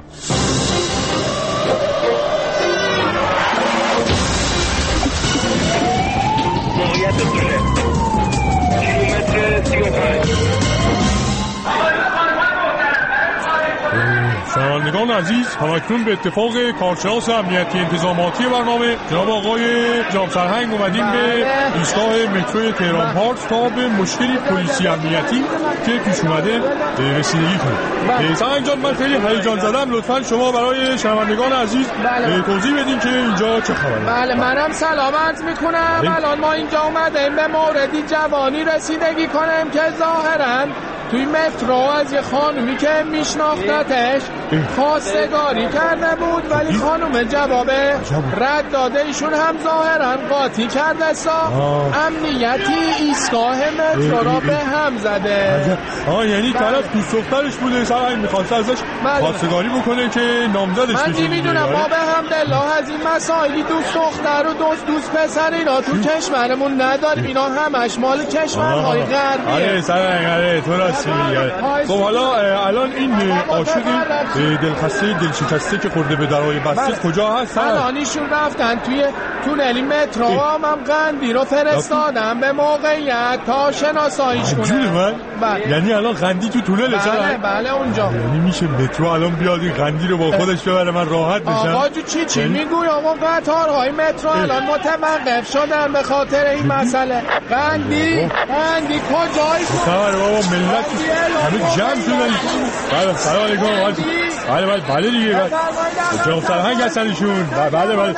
شنوندگان عزیز، همکنون به اتفاق کارشناس امنیتی انتظاماتی برنامه جناب آقای جناب سرهنگ اومدیم به ایستگاه مترو تهران پارس تا به مشکلی پلیسی امنیتی که پیش اومده رسیدگی کنیم. سرهنگ جان، من خیلی هیجان زدم، لطفاً شما برای شنوندگان عزیز توضیح بدین که اینجا چه خبره. بله، منم سلام عرض میکنم. الان ما اینجا اومدیم به موردی جوانی رسیدگی کنیم که ظاهراً توی مترو از یه خانومی که میشناختتش خواستگاری کرده بود، ولی خانوم جواب رد داده. ایشون هم ظاهرا قاطی کرده سا امنیتی ایستگاه مترو را به هم زده. آه یعنی طرف دوست دخترش بوده، سرهنگ میخواست ازش خواستگاری بکنه که نامزدش بشه. من نمیدونم، ما به حمدالله از این مسائلی دوست دختر و دوست دوست پسر اینا تو کشورمون نداریم. اینا همش مال کشورهای غربیه. آره سرهنگ، آره تو راست میگی. خب حالا الان این عاشق دلخسته دلشکسته که خورده به درهای بسته کجا هست؟ الان ایشون رفتن توی تونلی مترو. هم قندی رو فرستادم به موقعیت تا شناساییش کنه. جون من؟ بله. یعنی الان قندی تو تونل چرا؟ بله بله اونجا. یعنی میشه مترو الان بیاد این قندی رو با خودش ببره من راحت بشم؟ آقا جو چی چی یعنی... میگوی آقا قطارهای مترو الان متوقف شدن به خاطر این مسئله. قندی قندی کجایی؟ خبر بابا ملت همه جمع شدن. بله سلام علیکم. بله بله بله دیگه جناب سرهنگ هستن ایشون. بله بله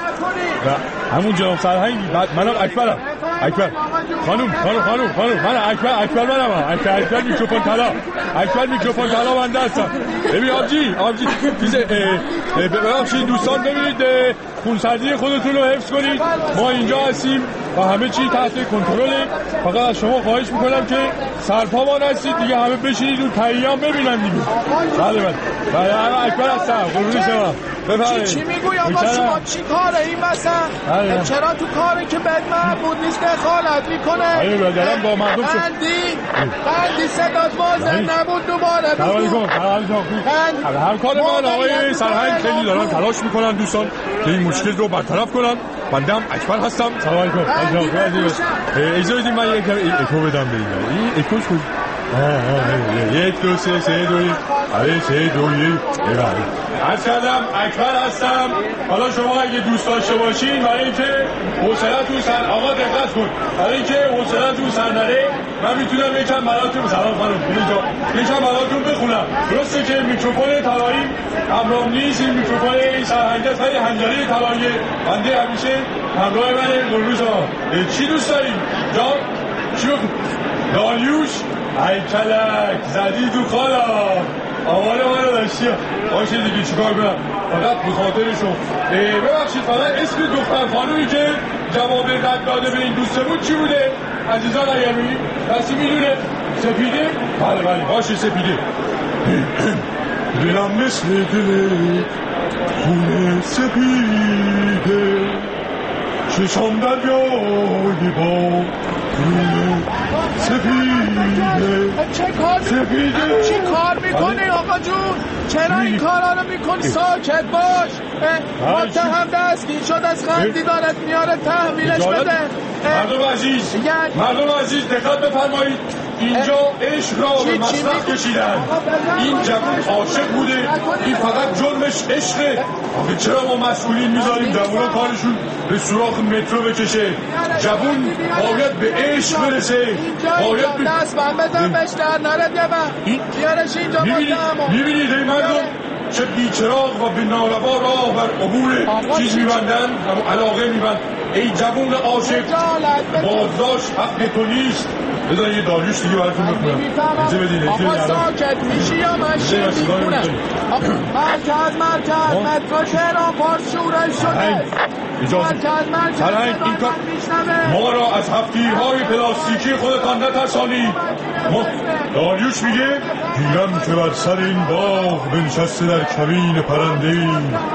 همون جناب سرهنگ. منم اکبرم. اکبر خانم خانم خانم خانم من اکبر اکبر منم. اکبر اکبر میکروفون طلا. اکبر میکروفون طلا بنده هستم. ببین آبجی آبجی چیز ببخشید دوستان، ببینید خونسردی خودتون رو حفظ کنید. ما اینجا هستیم و همه چی تحت کنترله. فقط از شما خواهش میکنم که سرپا نستید دیگه، همه بشینید اون تهیه‌ام ببینن دیگه. بله بله بله اکبر هستم. قربون شما. چی چی میگوی آقا شما چی کاره این مثلا؟ چرا تو کاری که بد معبود نیست دخالت میکنه؟ آره برادرم با مردم شد. قندی قندی صدات واضح نبود دوباره سلام علیکم. سلام علیکم. هر کار من آقای سرهنگ خیلی دارن تلاش میکنن دوستان که این مشکل رو برطرف کنن. بنده هم اکبر هستم. سلام علیکم. اجازه بدید من یک اکو بدم به این اکوش بود. یک دو سه سه دو یک آره سه دو یک عرض کردم اکبر هستم. حالا شما اگه دوست داشته باشین برای اینکه حوصله‌تون سر آقا دقت کن برای اینکه حوصله‌تون سر نره من میتونم یکم براتون سلام خانم اینجا یکم براتون بخونم. درسته که میکروفون طلایی همراه نیست، این میکروفون این سرهنگ است ولی حنجره طلایی بنده همیشه همراه منه. قربون شما. چی دوست دارین جان؟ چی داریوش ای کلک زدی تو خالا آمال ما رو داشتی. باشه دیگه چیکار کنم فقط به خاطر شما. ببخشید فقط اسم دختر خانومی که جواب رد داده به این دوستمون چی بوده؟ عزیزان ایمی کسی میدونه؟ سپیده؟ بله بله باشه سپیده. دلم مثل دل خون سپیده، چشم دریای با خون سپیده. چه کار سپیده چی کار میکنی آقا جون؟ چرا این کارا رو میکنی؟ ساکت باش. متهم دستگیر شد از خندی دارد میاره تحویلش بده. مردم عزیز مردم عزیز دقت بفرمایید، اینجا عشق را به مصرف کشیدن. این جوان عاشق بوده، این فقط جرمش عشقه. آخه چرا ما مسئولین میذاریم جوان کارشون به سوراخ مترو بکشه؟ جوان باید به عشق برسه، باید به دست من بزن بهش در نرد یه بیارش اینجا. میبینید این مردم چه بیچراغ و به ناروا راه بر عبور چیز میبندن، علاقه میبند. ای جوان عاشق، بازداشت حق تو نیست. بذار یه داریوش دیگه براتون بخونم. اینجا بدین آقا ساکت میشی یا من شیر میکنم؟ مرکز مرکز مترو تهران پارس شورش شده. مرکز مرکز این کار ما را از هفتگیرهای پلاستیکی خودتان نترسانید. داریوش میگه گیرم که بر سر این باغ بنشسته در کمین پرنده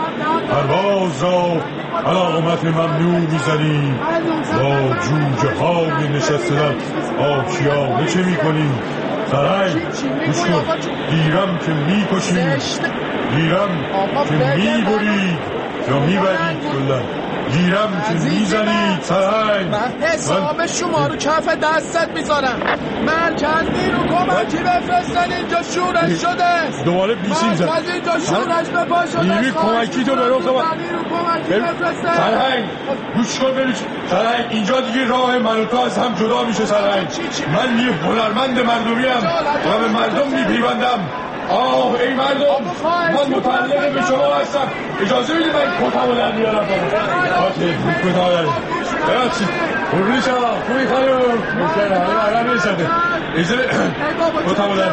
پرواز را علامت ممنوع میزنی، با جوجه های نشسته در آشیانه چه میکنی؟ سرای گوش کن، گیرم که میکشی، گیرم که میبری یا میبری کلن، گیرم که میزنی سرای. من حساب شما رو کف دستت میذارم. مرکز نیرو کمکی بفرستن، اینجا شورش شده. دوباره بیسیم زد. مرکز اینجا شورش به پا شده. نیروی کمکی تو برو خبر. نیرو کمکی بفرستن. سرهنگ گوش کن ببین سرهنگ، اینجا دیگه راه من و تو از هم جدا میشه سرهنگ. من یه هنرمند مردمیم و به مردم میپیوندم. آه ای مردم، من متعلق به شما هستم. اجازه میدید من کتمو در میارم. آته کتمو در ببخشید قربونی شما خوبی خانم ممکنه همه عرب نیستنده. اجازه کتمو در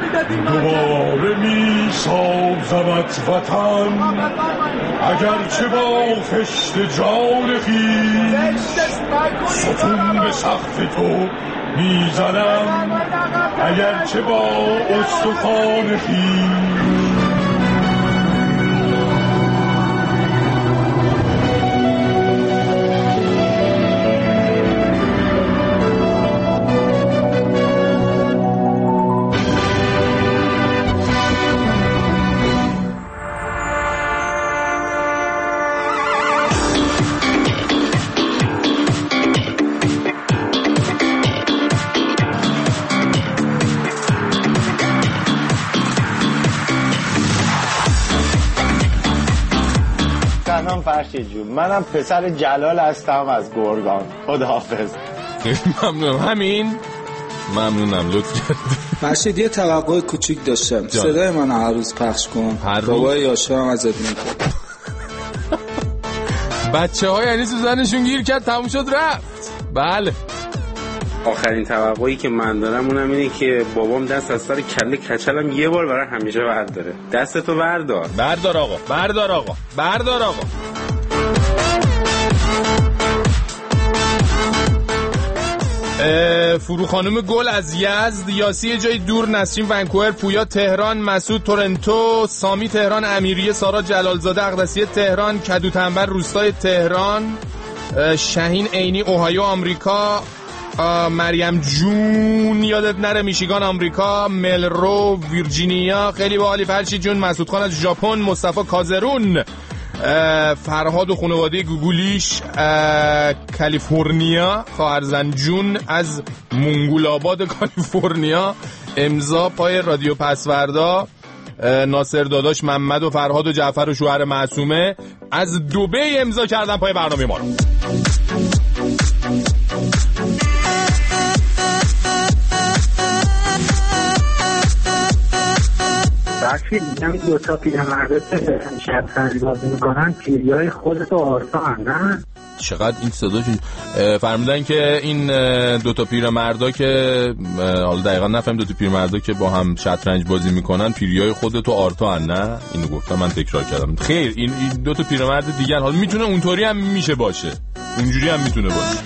دوباره می سازمت وطن، اگرچه با خشت جان خیش ستون به سقف تو میزنم، اگرچه با استخوان خیش. فرشید جون، منم پسر جلال هستم از گرگان. خداحافظ. ممنونم. همین ممنونم لطف کرد. فرشید یه توقع کوچیک داشتم، صدای من هر روز پخش کن. هر روز بابای یاشارم ازت میکنم. بچه ها یعنی سوزنشون گیر کرد تموم شد رفت. بله آخرین توقعی که من دارم اونم اینه که بابام دست از سر کله کچلم یه بار برای همیشه برداره. دستتو بردار. بردار آقا، بردار آقا، بردار آقا. فرو خانم گل از یزد، یاسی جای دور، نسرین ونکوور، پویا تهران، مسعود تورنتو، سامی تهران، امیریه، سارا جلالزاده اقدسی تهران، کدو تنبر روستای تهران، شهین عینی اوهایو آمریکا، مریم جون یادت نره میشیگان آمریکا، ملرو ویرجینیا، خیلی باحالی فرشید جون. مسعود خان از ژاپن، مصطفی کازرون، فرهاد و خانواده گوگولیش کالیفرنیا، خواهرزن جون از منگول آباد کالیفرنیا، امضا پای رادیو پسوردا، ناصر داداش محمد و فرهاد و جعفر و شوهر معصومه از دبی امضا کردن پای برنامه ما رو. بخشی میگم این دوتا پیرمرده که شطرنج بازی میکنن پیریای خودتو آرتان نه؟ چقدر این صداشون فرمودن که این دوتا پیرمردا که حالا دقیقا نفهم دوتا پیرمردا که با هم شطرنج بازی میکنن پیریای خودتو آرتان نه؟ اینو گفتم من تکرار کردم. خیر این دوتا پیرمرد دیگه حالا میتونه اونطوری هم میشه باشه. اینجوری هم میتونه باشه.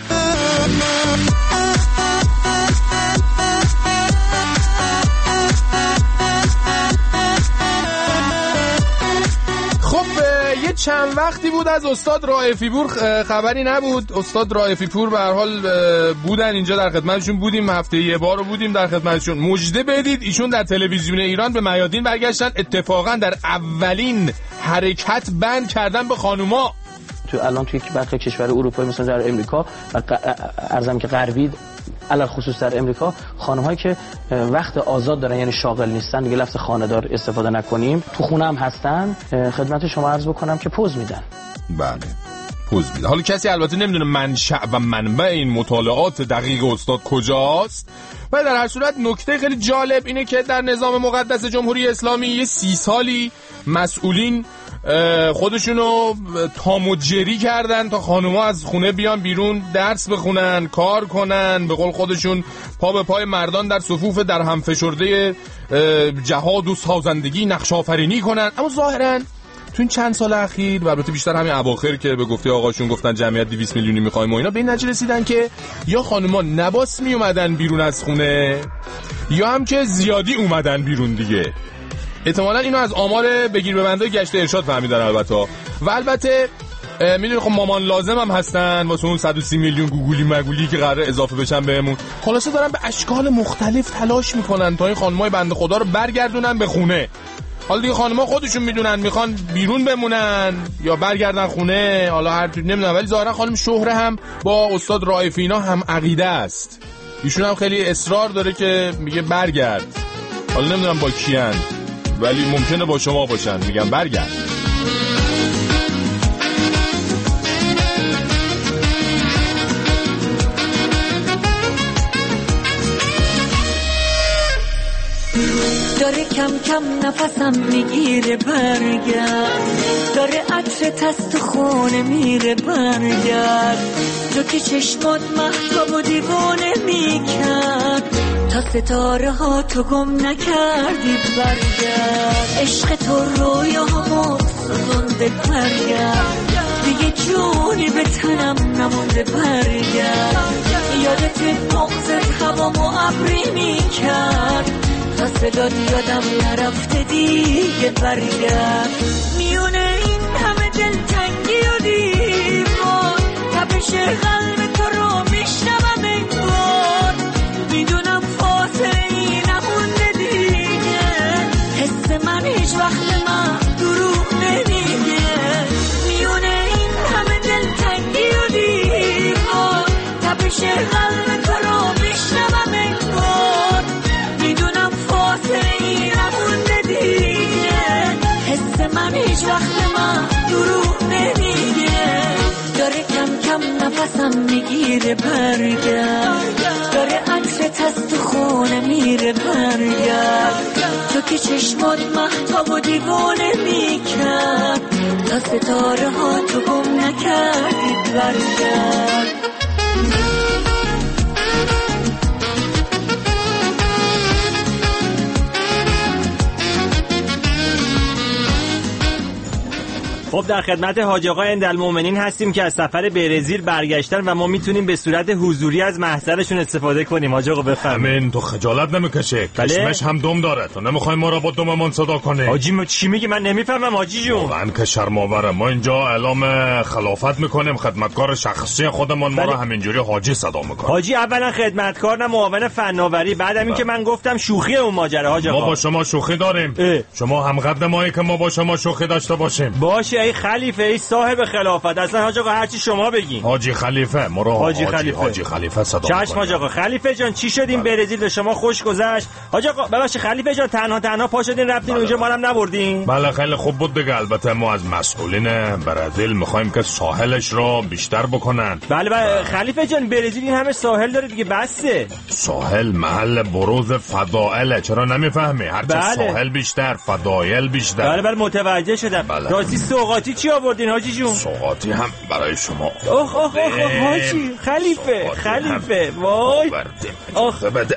یه چند وقتی بود از استاد رائفی پور خبری نبود. استاد رائفی پور به هر حال بودن اینجا، در خدمتشون بودیم، هفته یه بار رو بودیم در خدمتشون. مژده بدید ایشون در تلویزیون ایران به میادین برگشتن، اتفاقا در اولین حرکت بند کردن به خانوما. تو الان توی برخی کشور اروپایی مثلا در امریکا و ارزم که غربی علل خصوص در امریکا، خانم‌هایی که وقت آزاد دارن یعنی شاغل نیستن، دیگه لفظ خانه‌دار استفاده نکنیم، تو خونه هم هستن، خدمت شما عرض بکنم که پوز میدن. بله پوز میدن. حالا کسی البته نمیدونه منشأ و منبع این مطالعات دقیق استاد کجاست، و در هر صورت نکته خیلی جالب اینه که در نظام مقدس جمهوری اسلامی یه سی سالی مسئولین خودشونو تام و جری کردن تا خانوما از خونه بیان بیرون، درس بخونن، کار کنن، به قول خودشون پا به پای مردان در صفوف در هم فشرده جهاد و سازندگی نقش آفرینی کنن. اما ظاهرا تو این چند سال اخیر و البته بیشتر همین اواخر که به گفته آقاشون گفتن جمعیت دویست میلیونی میخوایم و اینا، به این نتیجه رسیدن که یا خانوما نباس می اومدن بیرون از خونه یا هم که زیادی اومدن بیرون دیگه. احتمالاً اینو از آمار بگیر ببنده گشت ارشاد فهمیدن البته. و البته میدونی خب مامان لازم هم هستن واسه اون صد و سی میلیون گوگولی مگولی که قراره اضافه بشن بهمون. خلاصه دارن به اشکال مختلف تلاش میکنن تا این خانمای بنده خدا رو برگردونن به خونه. حالا دیگه خانم‌ها خودشون میدونن میخوان بیرون بمونن یا برگردن خونه، حالا هر چیزی نمیدونم، ولی ظاهرا خانم شهره هم با استاد رائفی اینا هم عقیده است. ایشون هم خیلی اصرار داره که میگه برگرد. حالا نمیدونم با کیان، ولی ممکنه با شما باشن، میگم برگرد. داره کم کم نفسم میگیره برگرد، داره عطرت از تو خونه میره برگرد، جو که چشمات مهتاب و دیوانه میکرد، تا ستاره ها تو گم نکردی برگرد، عشق تو رویامو سوزونده برگرد، دیگه جونی به تنم نمونده برگرد، یادت مغزت هوامو ابری میکرد، تا صدات یادم نرفته دیگه برگرد، میونه این همه دلتنگی و دیوار، تپش قلب تو رو میشنوم انگار، میدونم فاصله ای نمونده دیگه، حس من هیچ وقت من دروغ نمیگه، میونه این همه دلتنگی و دیوار، تپش قلب تو رو میشنوم انگار، میدونم فاصله ای نمونده دیگه، حس من هیچ وقت من دروغ نمیگه، داره کم کم نفسم میگیره برگرد، داره عطرت از تو خونه میره برگرد، تو که چشمات مهتاب و دیوانه میکرد، تا ستاره ها تو گم نکردید برگرد. خب در خدمت حاج آقا عندالمؤمنین هستیم که از سفر برزیل برگشتن و ما میتونیم به صورت حضوری از محضرشون استفاده کنیم. حاج آقا بفرمایید. امین تو خجالت نمیکشه؟ کشمش هم دم داره، تو نمیخوای ما را با دممون صدا کنی؟ حاجی ما چی میگی؟ من نمیفهمم حاجی جون. واقعا که شرم‌آوره. ما اینجا اعلام خلافت میکنیم، خدمتکار شخصی خودمون ما را همینجوری حاجی صدا میکنه. حاجی اولا خدمتکار نه معاون فناوری، بعدم این که من گفتم شوخی اون ماجرا. حاج آقا ما با شما شوخی داریم اه. شما هم قد مایی که ما با شما شوخی داشته باشیم. باشه ای خلیفه ای صاحب خلافت، اصلا حاج آقا هر چی شما بگین. حاجی خلیفه مرا حاجی خلیفه حاجی خلیفه صدا. چشم حاج آقا. خلیفه جان چی شدین برزیل به شما خوش گذشت؟ حاج آقا ببخشید خلیفه جان تنها تنها پا شدین رفتین اونجا ما هم نبردین؟ بله خیلی خوب بود دیگه. البته ما از مسئولین برزیل میخوایم که ساحلش رو بیشتر بکنن. بله بله خلیفه جان برزیل این همه ساحل داره دیگه بسه. ساحل محل بروز فضائله، چرا نمیفهمی؟ هر چه بله. ساحل بیشتر فضایل بیشتر. بله بله متوجه شدم. بله. راستی سوغاتی چی آوردین حاجی جون؟ سوغاتی هم برای شما. اوه اوه اوه حاجی خلیفه خلیفه وای آخ بده.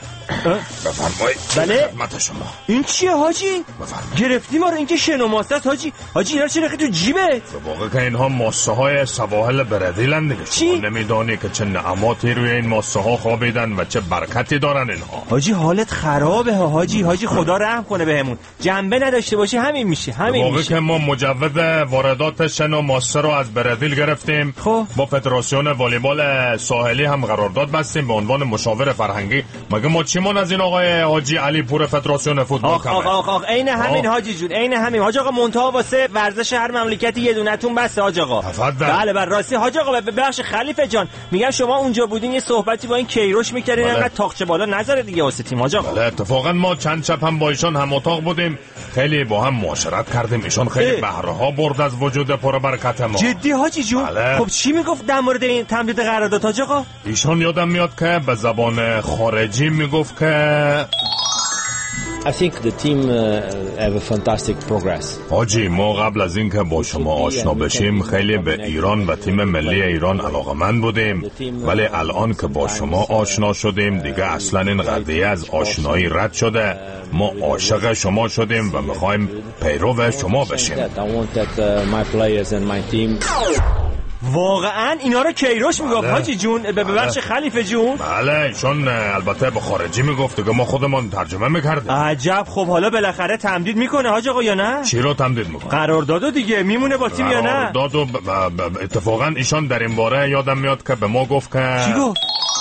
بفرمایید. بله خدمت شما. این چیه حاجی؟ بفرمایید. گرفتی ما رو؟ این که شن و ماسه است حاجی. حاجی اینا چه رخی تو جیبت؟ به واقع که اینها ماسه های سواحل برزیلن دیگه. چی؟ نمیدانی که چه نعماتی روی این ماسه ها خوابیدن و چه برکتی دارن اینها. حاجی حالت خرابه ها حاجی. حاجی خدا رحم کنه بهمون. جنبه نداشته باشه همین میشه. همین واقع میشه. که ما مجوز واردات شن و ماسه رو از برزیل گرفتیم. خب با فدراسیون والیبال ساحلی هم قرارداد بستیم به عنوان مشاور فرهنگی. مگه ما چیمون از این آقای حاجی علی پور فدراسیون فوتبال آخ آخ آخ آخ عین همین حاجی جون، عین همین حاج آقا. منتها واسه ورزش هر مملکتی یه دونتون بس حاج آقا. بله بله راستی حاج آقا. ببخش خلیفه جان، میگم شما اونجا بودین یه صحبتی با این کیروش میکردین انقدر تاقچه بالا نذاره دیگه واسه تیم حاج آقا. بله اتفاقا ما چند شب هم با ایشان هم اتاق بودیم، خیلی با هم معاشرت کردیم. ایشان خیلی بهره ها برد از وجود پربرکت ما. جدی حاجی جون؟ بله. خب چی میگفت در مورد این تمدید قرارداد حاج آقا؟ ایشان یادم میاد که به زبان خارجی میگفت که I think the team uh, have a fantastic progress. حاجی ما قبل از اینکه با شما آشنا بشیم خیلی به ایران و تیم ملی ایران علاقه‌مند بودیم، ولی الان که با شما آشنا شدیم دیگه اصلا این قضیه از آشنایی رد شده. ما عاشق شما شدیم و میخوایم پیرو شما بشیم. I want that uh, my players and my team. واقعا اینا رو کیروش میگفت حاجی جون؟ به ببخش خلیفه جون؟ بله چون البته به خارجی میگفت دیگه ما خودمون ترجمه میکردیم. عجب. خب حالا بالاخره تمدید میکنه حاج آقا یا نه؟ چی رو تمدید میکنه؟ قراردادو دیگه میمونه با تیم یا نه؟ قراردادو ب... ب... ب... اتفاقا ایشان در این باره یادم میاد که به ما گفت که چی گفت؟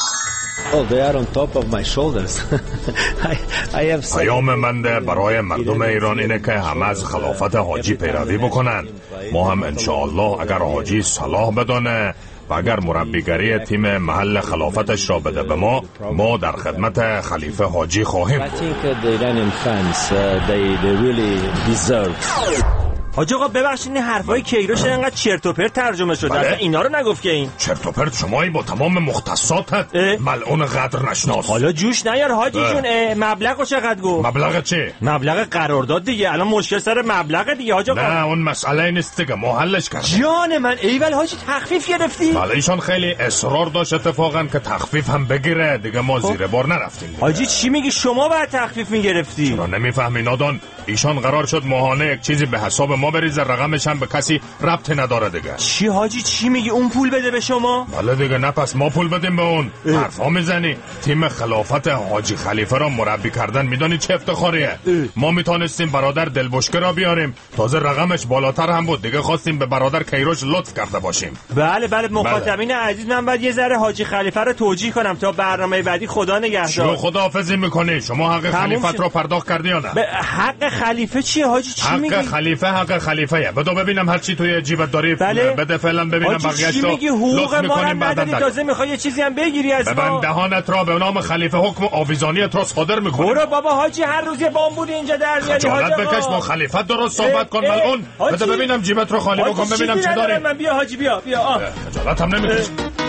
Oh, they are on top of my shoulders. I, I have پیام من برای مردم ایران اینه که همه از خلافت حاجی پیروی بکنن. ما هم انشاءالله اگر حاجی صلاح بدانه و اگر مربیگری تیم محل خلافتش را بده به ما، ما در خدمت خلیفه حاجی خواهیم. I think the Iranian fans uh, they they really deserve. حاج آقا ببخشید این حرفای کیروش انقدر چرت و پرت ترجمه شده. اصلا اینا رو نگفت که این چرت و پرت شمایی با تمام مختصاتت ملعون قدر نشناس. حالا جوش نیار حاجی جون. مبلغو چقدر گفت؟ مبلغ چی؟ مبلغ قرارداد دیگه. الان مشکل سر مبلغ دیگه حاج آقا. نه اون مسئله نیست دیگه، ما حلش کردیم. جان من ایول حاجی تخفیف گرفتی؟ بله ایشان خیلی اصرار داشت اتفاقا که تخفیف هم بگیره دیگه. ما زیر بار نرفتیم. حاجی چی میگی شما بعد تخفیف میگرفتی؟ چرا نمیفهمی نادان؟ ایشان قرار شد ماهانه یک چیزی به حساب ما بریزه، رقمش هم به کسی ربطی نداره دیگه. چی حاجی چی میگی؟ اون پول بده به شما؟ بله دیگه. نه پس ما پول بدیم به اون؟ حرفا میزنی؟ تیم خلافت حاجی خلیفه را مربی کردن میدانی چه افتخاریه؟ ما میتونستیم برادر دلبشکه را بیاریم، تازه رقمش بالاتر هم بود دیگه. خواستیم به برادر کیروش لطف کرده باشیم. بله بله مخاطبین بله. عزیز من باید یه ذره حاجی خلیفه رو توجیه کنم تا برنامه بعدی. خدا نگهدار. چرا خداحافظی میکنی؟ شما حق خلیفت رو پرداخت کردی یا نه؟ حق خلیفه چیه حاجی؟ چی میگی؟ حق خلیفه حق خلیفه. بده ببینم هر چی توی جیبت داری. بله؟ بده فعلا ببینم بقیه‌اش رو. میگی حقوق ما رو ندادی تازه میخوای یه چیزی هم بگیری از ما؟ ببند دهانت را، به نام خلیفه حکم آویزانیت را صادر میکنم. برو بابا حاجی هر روز یه بامبول اینجا در میاری حاجی. خجالت بکش با خلیفت درست صحبت کن ملعون. بده ببینم جیبت رو خالی بکن ببینم چه داری. من بیا حاجی بیا بیا. خجالت هم نمیکش.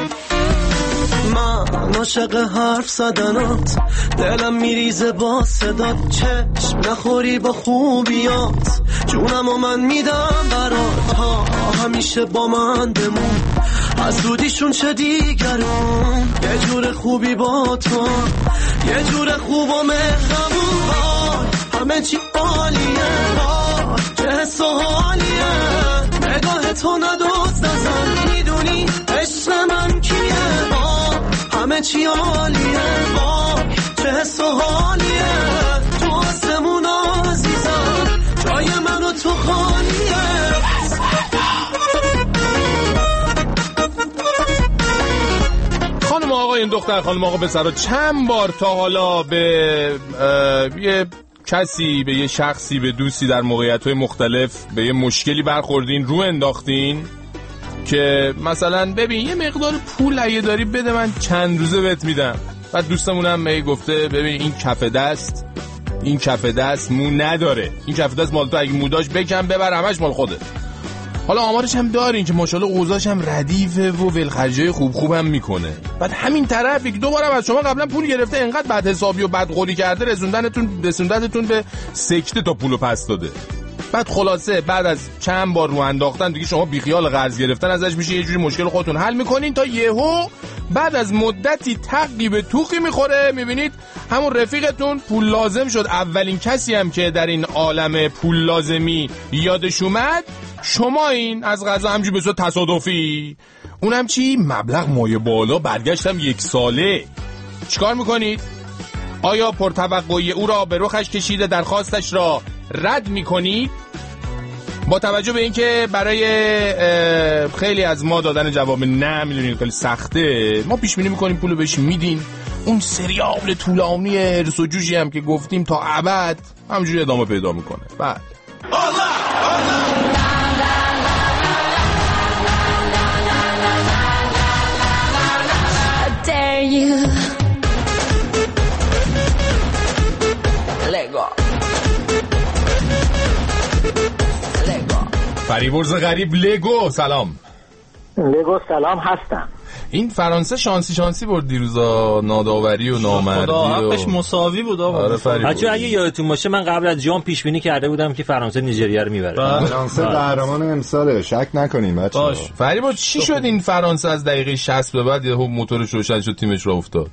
من عاشق حرف زدنات، دلم میریزه با صدات، چشم نخوری با خوبیات، جونم و من میدم برات، ها همیشه با من بمون، از دودیشون چه دیگرون، یه جور خوبی با تو، یه جور خوب و مهربون، همه چی عالیه، چه حس و حالیه، نگاه تو ندوز نزن، میدونی عشق من کیه، همه چی عالیه، چه حس و حالیه، تو آسمون عزیزم، جای من و تو خالیه. خانم آقا این دختر خانم آقا پسرا چند بار تا حالا به یه کسی، به یه شخصی، به دوستی در موقعیت‌های مختلف به یه مشکلی برخوردین، رو انداختین که مثلا ببین یه مقدار پول اگه داری بده من چند روزه بهت میدم، بعد دوستمونم می گفته ببین این کف دست این کف دست مو نداره، این کف دست مال تو، اگه مو داشت بکن ببر همش مال خوده. حالا آمارش هم دارین که ماشاءالله اوضاعش هم ردیفه و ولخرجای خوب خوب هم میکنه. بعد همین طرف یک دو بارم از شما قبلا پول گرفته، انقدر بد حسابی و بد قولی کرده رسوندنتون رسوندنتون به سکته تا پولو پس داده. بعد خلاصه بعد از چند بار رو انداختن دیگه شما بیخیال قرض گرفتن ازش میشه، یه جوری مشکل خودتون حل میکنین تا یهو بعد از مدتی تقی به توقی میخوره، میبینید همون رفیقتون پول لازم شد. اولین کسی هم که در این عالم پول لازمی یادش اومد شما این از قضا همجوری به صورت تصادفی، اونم چی؟ مبلغ مایه بالا، برگشتم یک ساله. چیکار میکنید؟ آیا پرتوقعی او را به رخش کشیده درخواستش را رد میکنید؟ با توجه به اینکه برای خیلی از ما دادن جواب نه میدونید خیلی سخته، ما پیش بینی میکنیم پولو بهش میدین، اون سریال طولانی هرس و جوجی هم که گفتیم تا ابد همجوری ادامه پیدا میکنه. بعد فریبرز غریب لگو سلام. لگو سلام هستم. این فرانسه شانسی شانسی برد دیروزا، ناداوری و نامردی خدا حقش مساوی بود آقا. آره بچه‌ها اگه یادتون باشه من قبل از جام پیش بینی کرده بودم که فرانسه نیجریه رو میبره. فرانسه قهرمان امساله، شک نکنیم بچه‌ها. فریبرز چی شد این فرانسه از دقیقه شصت به بعد یهو موتورش روشن شد تیمش راه افتاد؟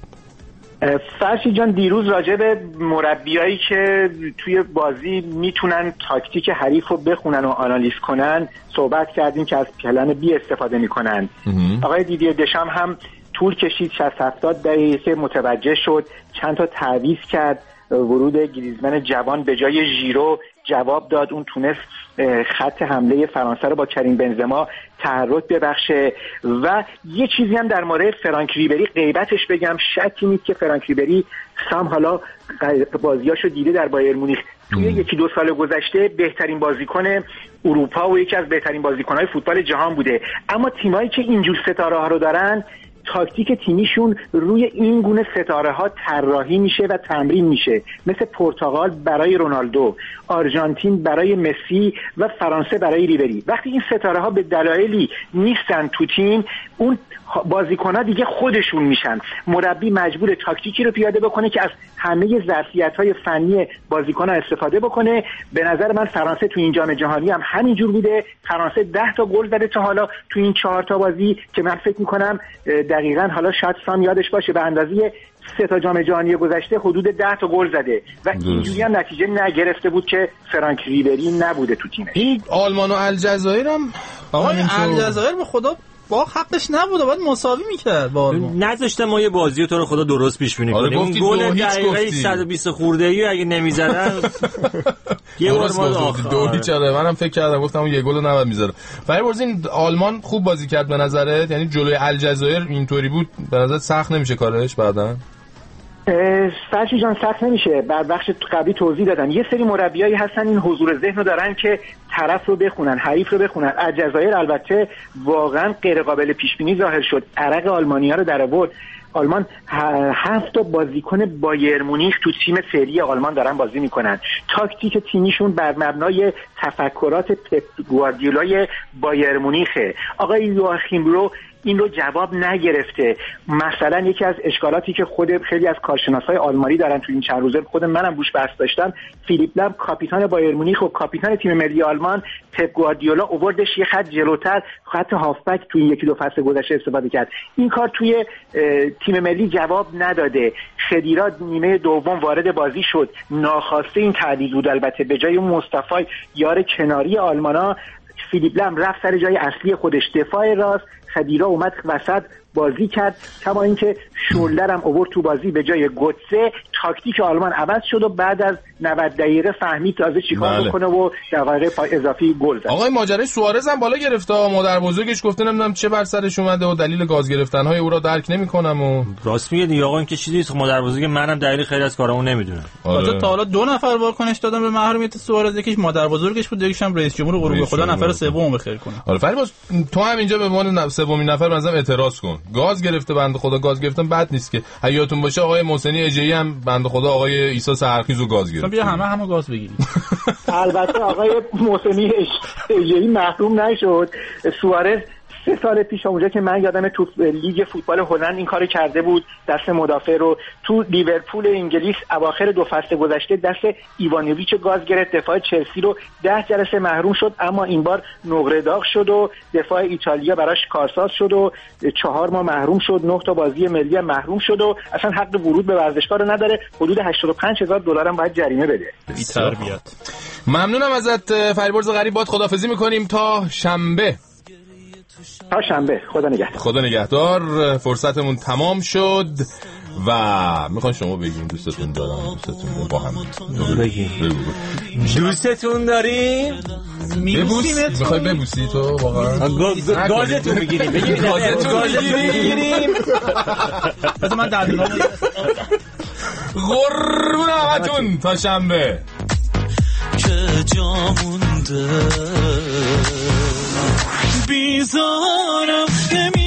فرشی جان دیروز راجع به مربیایی که توی بازی میتونن تاکتیک حریف رو بخونن و آنالیز کنن صحبت کردیم که از پلن بی استفاده میکنن. آقای دیدیر دشام هم طول کشید شصت هفتاد دقیقه متوجه شد، چند تا تعویض کرد، ورود گریزمن جوان به جای ژیرو جواب داد، اون تونست خط حمله فرانسه رو با کریم بنزما تحرک ببخشه. و یه چیزی هم در مورد فرانک ریبری غیبتش بگم، شکی نیست که فرانک ریبری سام حالا بازیاشو دیده در بایر مونیخ، توی یکی دو سال گذشته بهترین بازیکن اروپا و یکی از بهترین بازیکن‌های فوتبال جهان بوده. اما تیمایی که اینجور ستاره ها رو دارن تاکتیک تیمیشون روی این گونه ستاره ها طراحی میشه و تمرین میشه، مثل پرتغال برای رونالدو، آرژانتین برای مسی و فرانسه برای ریبری. وقتی این ستاره ها به دلایلی نیستن تو تیم، اون بازیکن‌ها دیگه خودشون میشن. مربی مجبور تاکتیکی رو پیاده بکنه که از همه ظرفیت‌های فنی بازیکن‌ها استفاده بکنه. به نظر من فرانسه تو این جام جهانی هم همینجور بوده. فرانسه ده تا گل زده تا حالا تو این چهار تا بازی که من فکر می‌کنم دقیقاً حالا شاید سام یادش باشه به اندازه سه تا جام جهانی گذشته حدود ده تا گل زده و اینجوری هم نتیجه نگرفته بود که فرانک ریبری نبوده تو تیمش. این آلمان و الجزایر هم آقا الجزایر به خدا با حقش نبوده، باید مساوی میکرد با آلمان. نذاشته ما یه بازی تو رو خدا درست پیش بینی کنیم. اون گل دقیقه صد و بیست خورده ای اگه نمیزدن یه بار ما دو هیچ. منم فکر کردم گفتم اون یه گل رو نباید میذاره. فریبرز این آلمان خوب بازی کرد به نظرت؟ یعنی جلوی الجزایر اینطوری بود به نظر سخت نمیشه کارش بعداً؟ فرشی جان سخت نمیشه. بعد بخش قبلی توضیح دادم یه سری مربیایی هستن این حضور ذهن رو دارن که طرف رو بخونن، حریف رو بخونن. الجزایر البته واقعا غیر قابل پیش بینی ظاهر شد، عرق آلمانی‌ها رو در آورد. آلمان هفت تا بازیکن بایر مونیخ تو تیم فعلی آلمان دارن بازی میکنن. تاکتیک تیمیشون بر مبنای تفکرات پپ گواردیولای بایر مونیخه. آقای یواخیم رو این رو جواب نگرفته. مثلا یکی از اشکالاتی که خود خیلی از کارشناسای آلمانی دارن تو این چند روزه، خود منم روش بحث داشتم، فیلیپ لم کاپیتان بایر مونیخ و کاپیتان تیم ملی آلمان، پپ گواردیولا اووردش یه خط جلوتر، خط هافبک تو این یکی دو فصل گذشته استفاده کرد. این کار توی تیم ملی جواب نداده. خدیرا نیمه دوم وارد بازی شد، ناخواسته این تعویض بود. البته به جای اون مصطفی یار کناری آلمانا، فیلیپ لم رفت سر جای اصلی خودش دفاع راست، خدیرا اومد وسط بازی کرد. کما اینکه شولدر هم آورد تو بازی به جای گوتسه. تاکتیک آلمان عوض شد و بعد از نود دقیقه فهمید تازه چیکار بله. بکنه و دقیقه اضافی گل زد. آقای ماجرای سوارز هم بالا گرفته، مادر بزرگش گفته نمیدونم چه بر سرش اومده و دلیل گاز گرفتن‌های او را درک نمی‌کنم و راست میگه دیگه. آقا این که چیزی نیست، مادر بزرگ منم دلیل خیلی از کارامو نمیدونم. آره. تا حالا دو نفر واکنش دادن به محرومیت سوارز، یکیش مادر بزرگش بود، یکیش هم رئیس جمهور اروگوئه. خدا نفر سومو بخیر کنه. آره فریباز تو هم اینجا به عنوان سومین نفر مثلا اعتراض کن. گاز گرفته بنده خدا، گاز گرفتن بد نیست که. حیاتون باشه آقای محسنی اجئی هم بنده خدا آقای عیسی سحرخیزو گاز گرفت. بیا همه همه گاز بگیرید. البته آقای محسنی اجئی محروم نشد. سوارز سه سال پیش اونجا که من یادم تو لیگ فوتبال هلند این کارو کرده بود، دست مدافع رو تو لیورپول انگلیس اواخر دو فصل گذشته دست ایوانوویچ گاز گرفت، دفاع چلسی رو ده جلسه محروم شد، اما این بار نقره داغ شد و دفاع ایتالیا براش کارساز شد و چهار ماه محروم شد، نه تا بازی ملی محروم شد و اصلا حق ورود به ورزشگاه رو نداره، حدود هشتاد و پنج هزار دلار هم باید جریمه بده. بی‌تربیت. ممنونم ازت فریبرز غریب، باد خداحافظی می‌کنیم تا شنبه. تا شنبه، خدا نگهدار. خدا نگهدار. فرصتمون تمام شد و میخوام شما بگین دوستتون دارم، دوستتون با هم بگین دوستتون داریم، میبوسیمت. میخوای ببوسی تو واقعا؟ گازتون میگیریم، بگیم گازتون میگیریم. بذار من دندونامو قربون همتون تا شنبه. که جا مونده بیزارم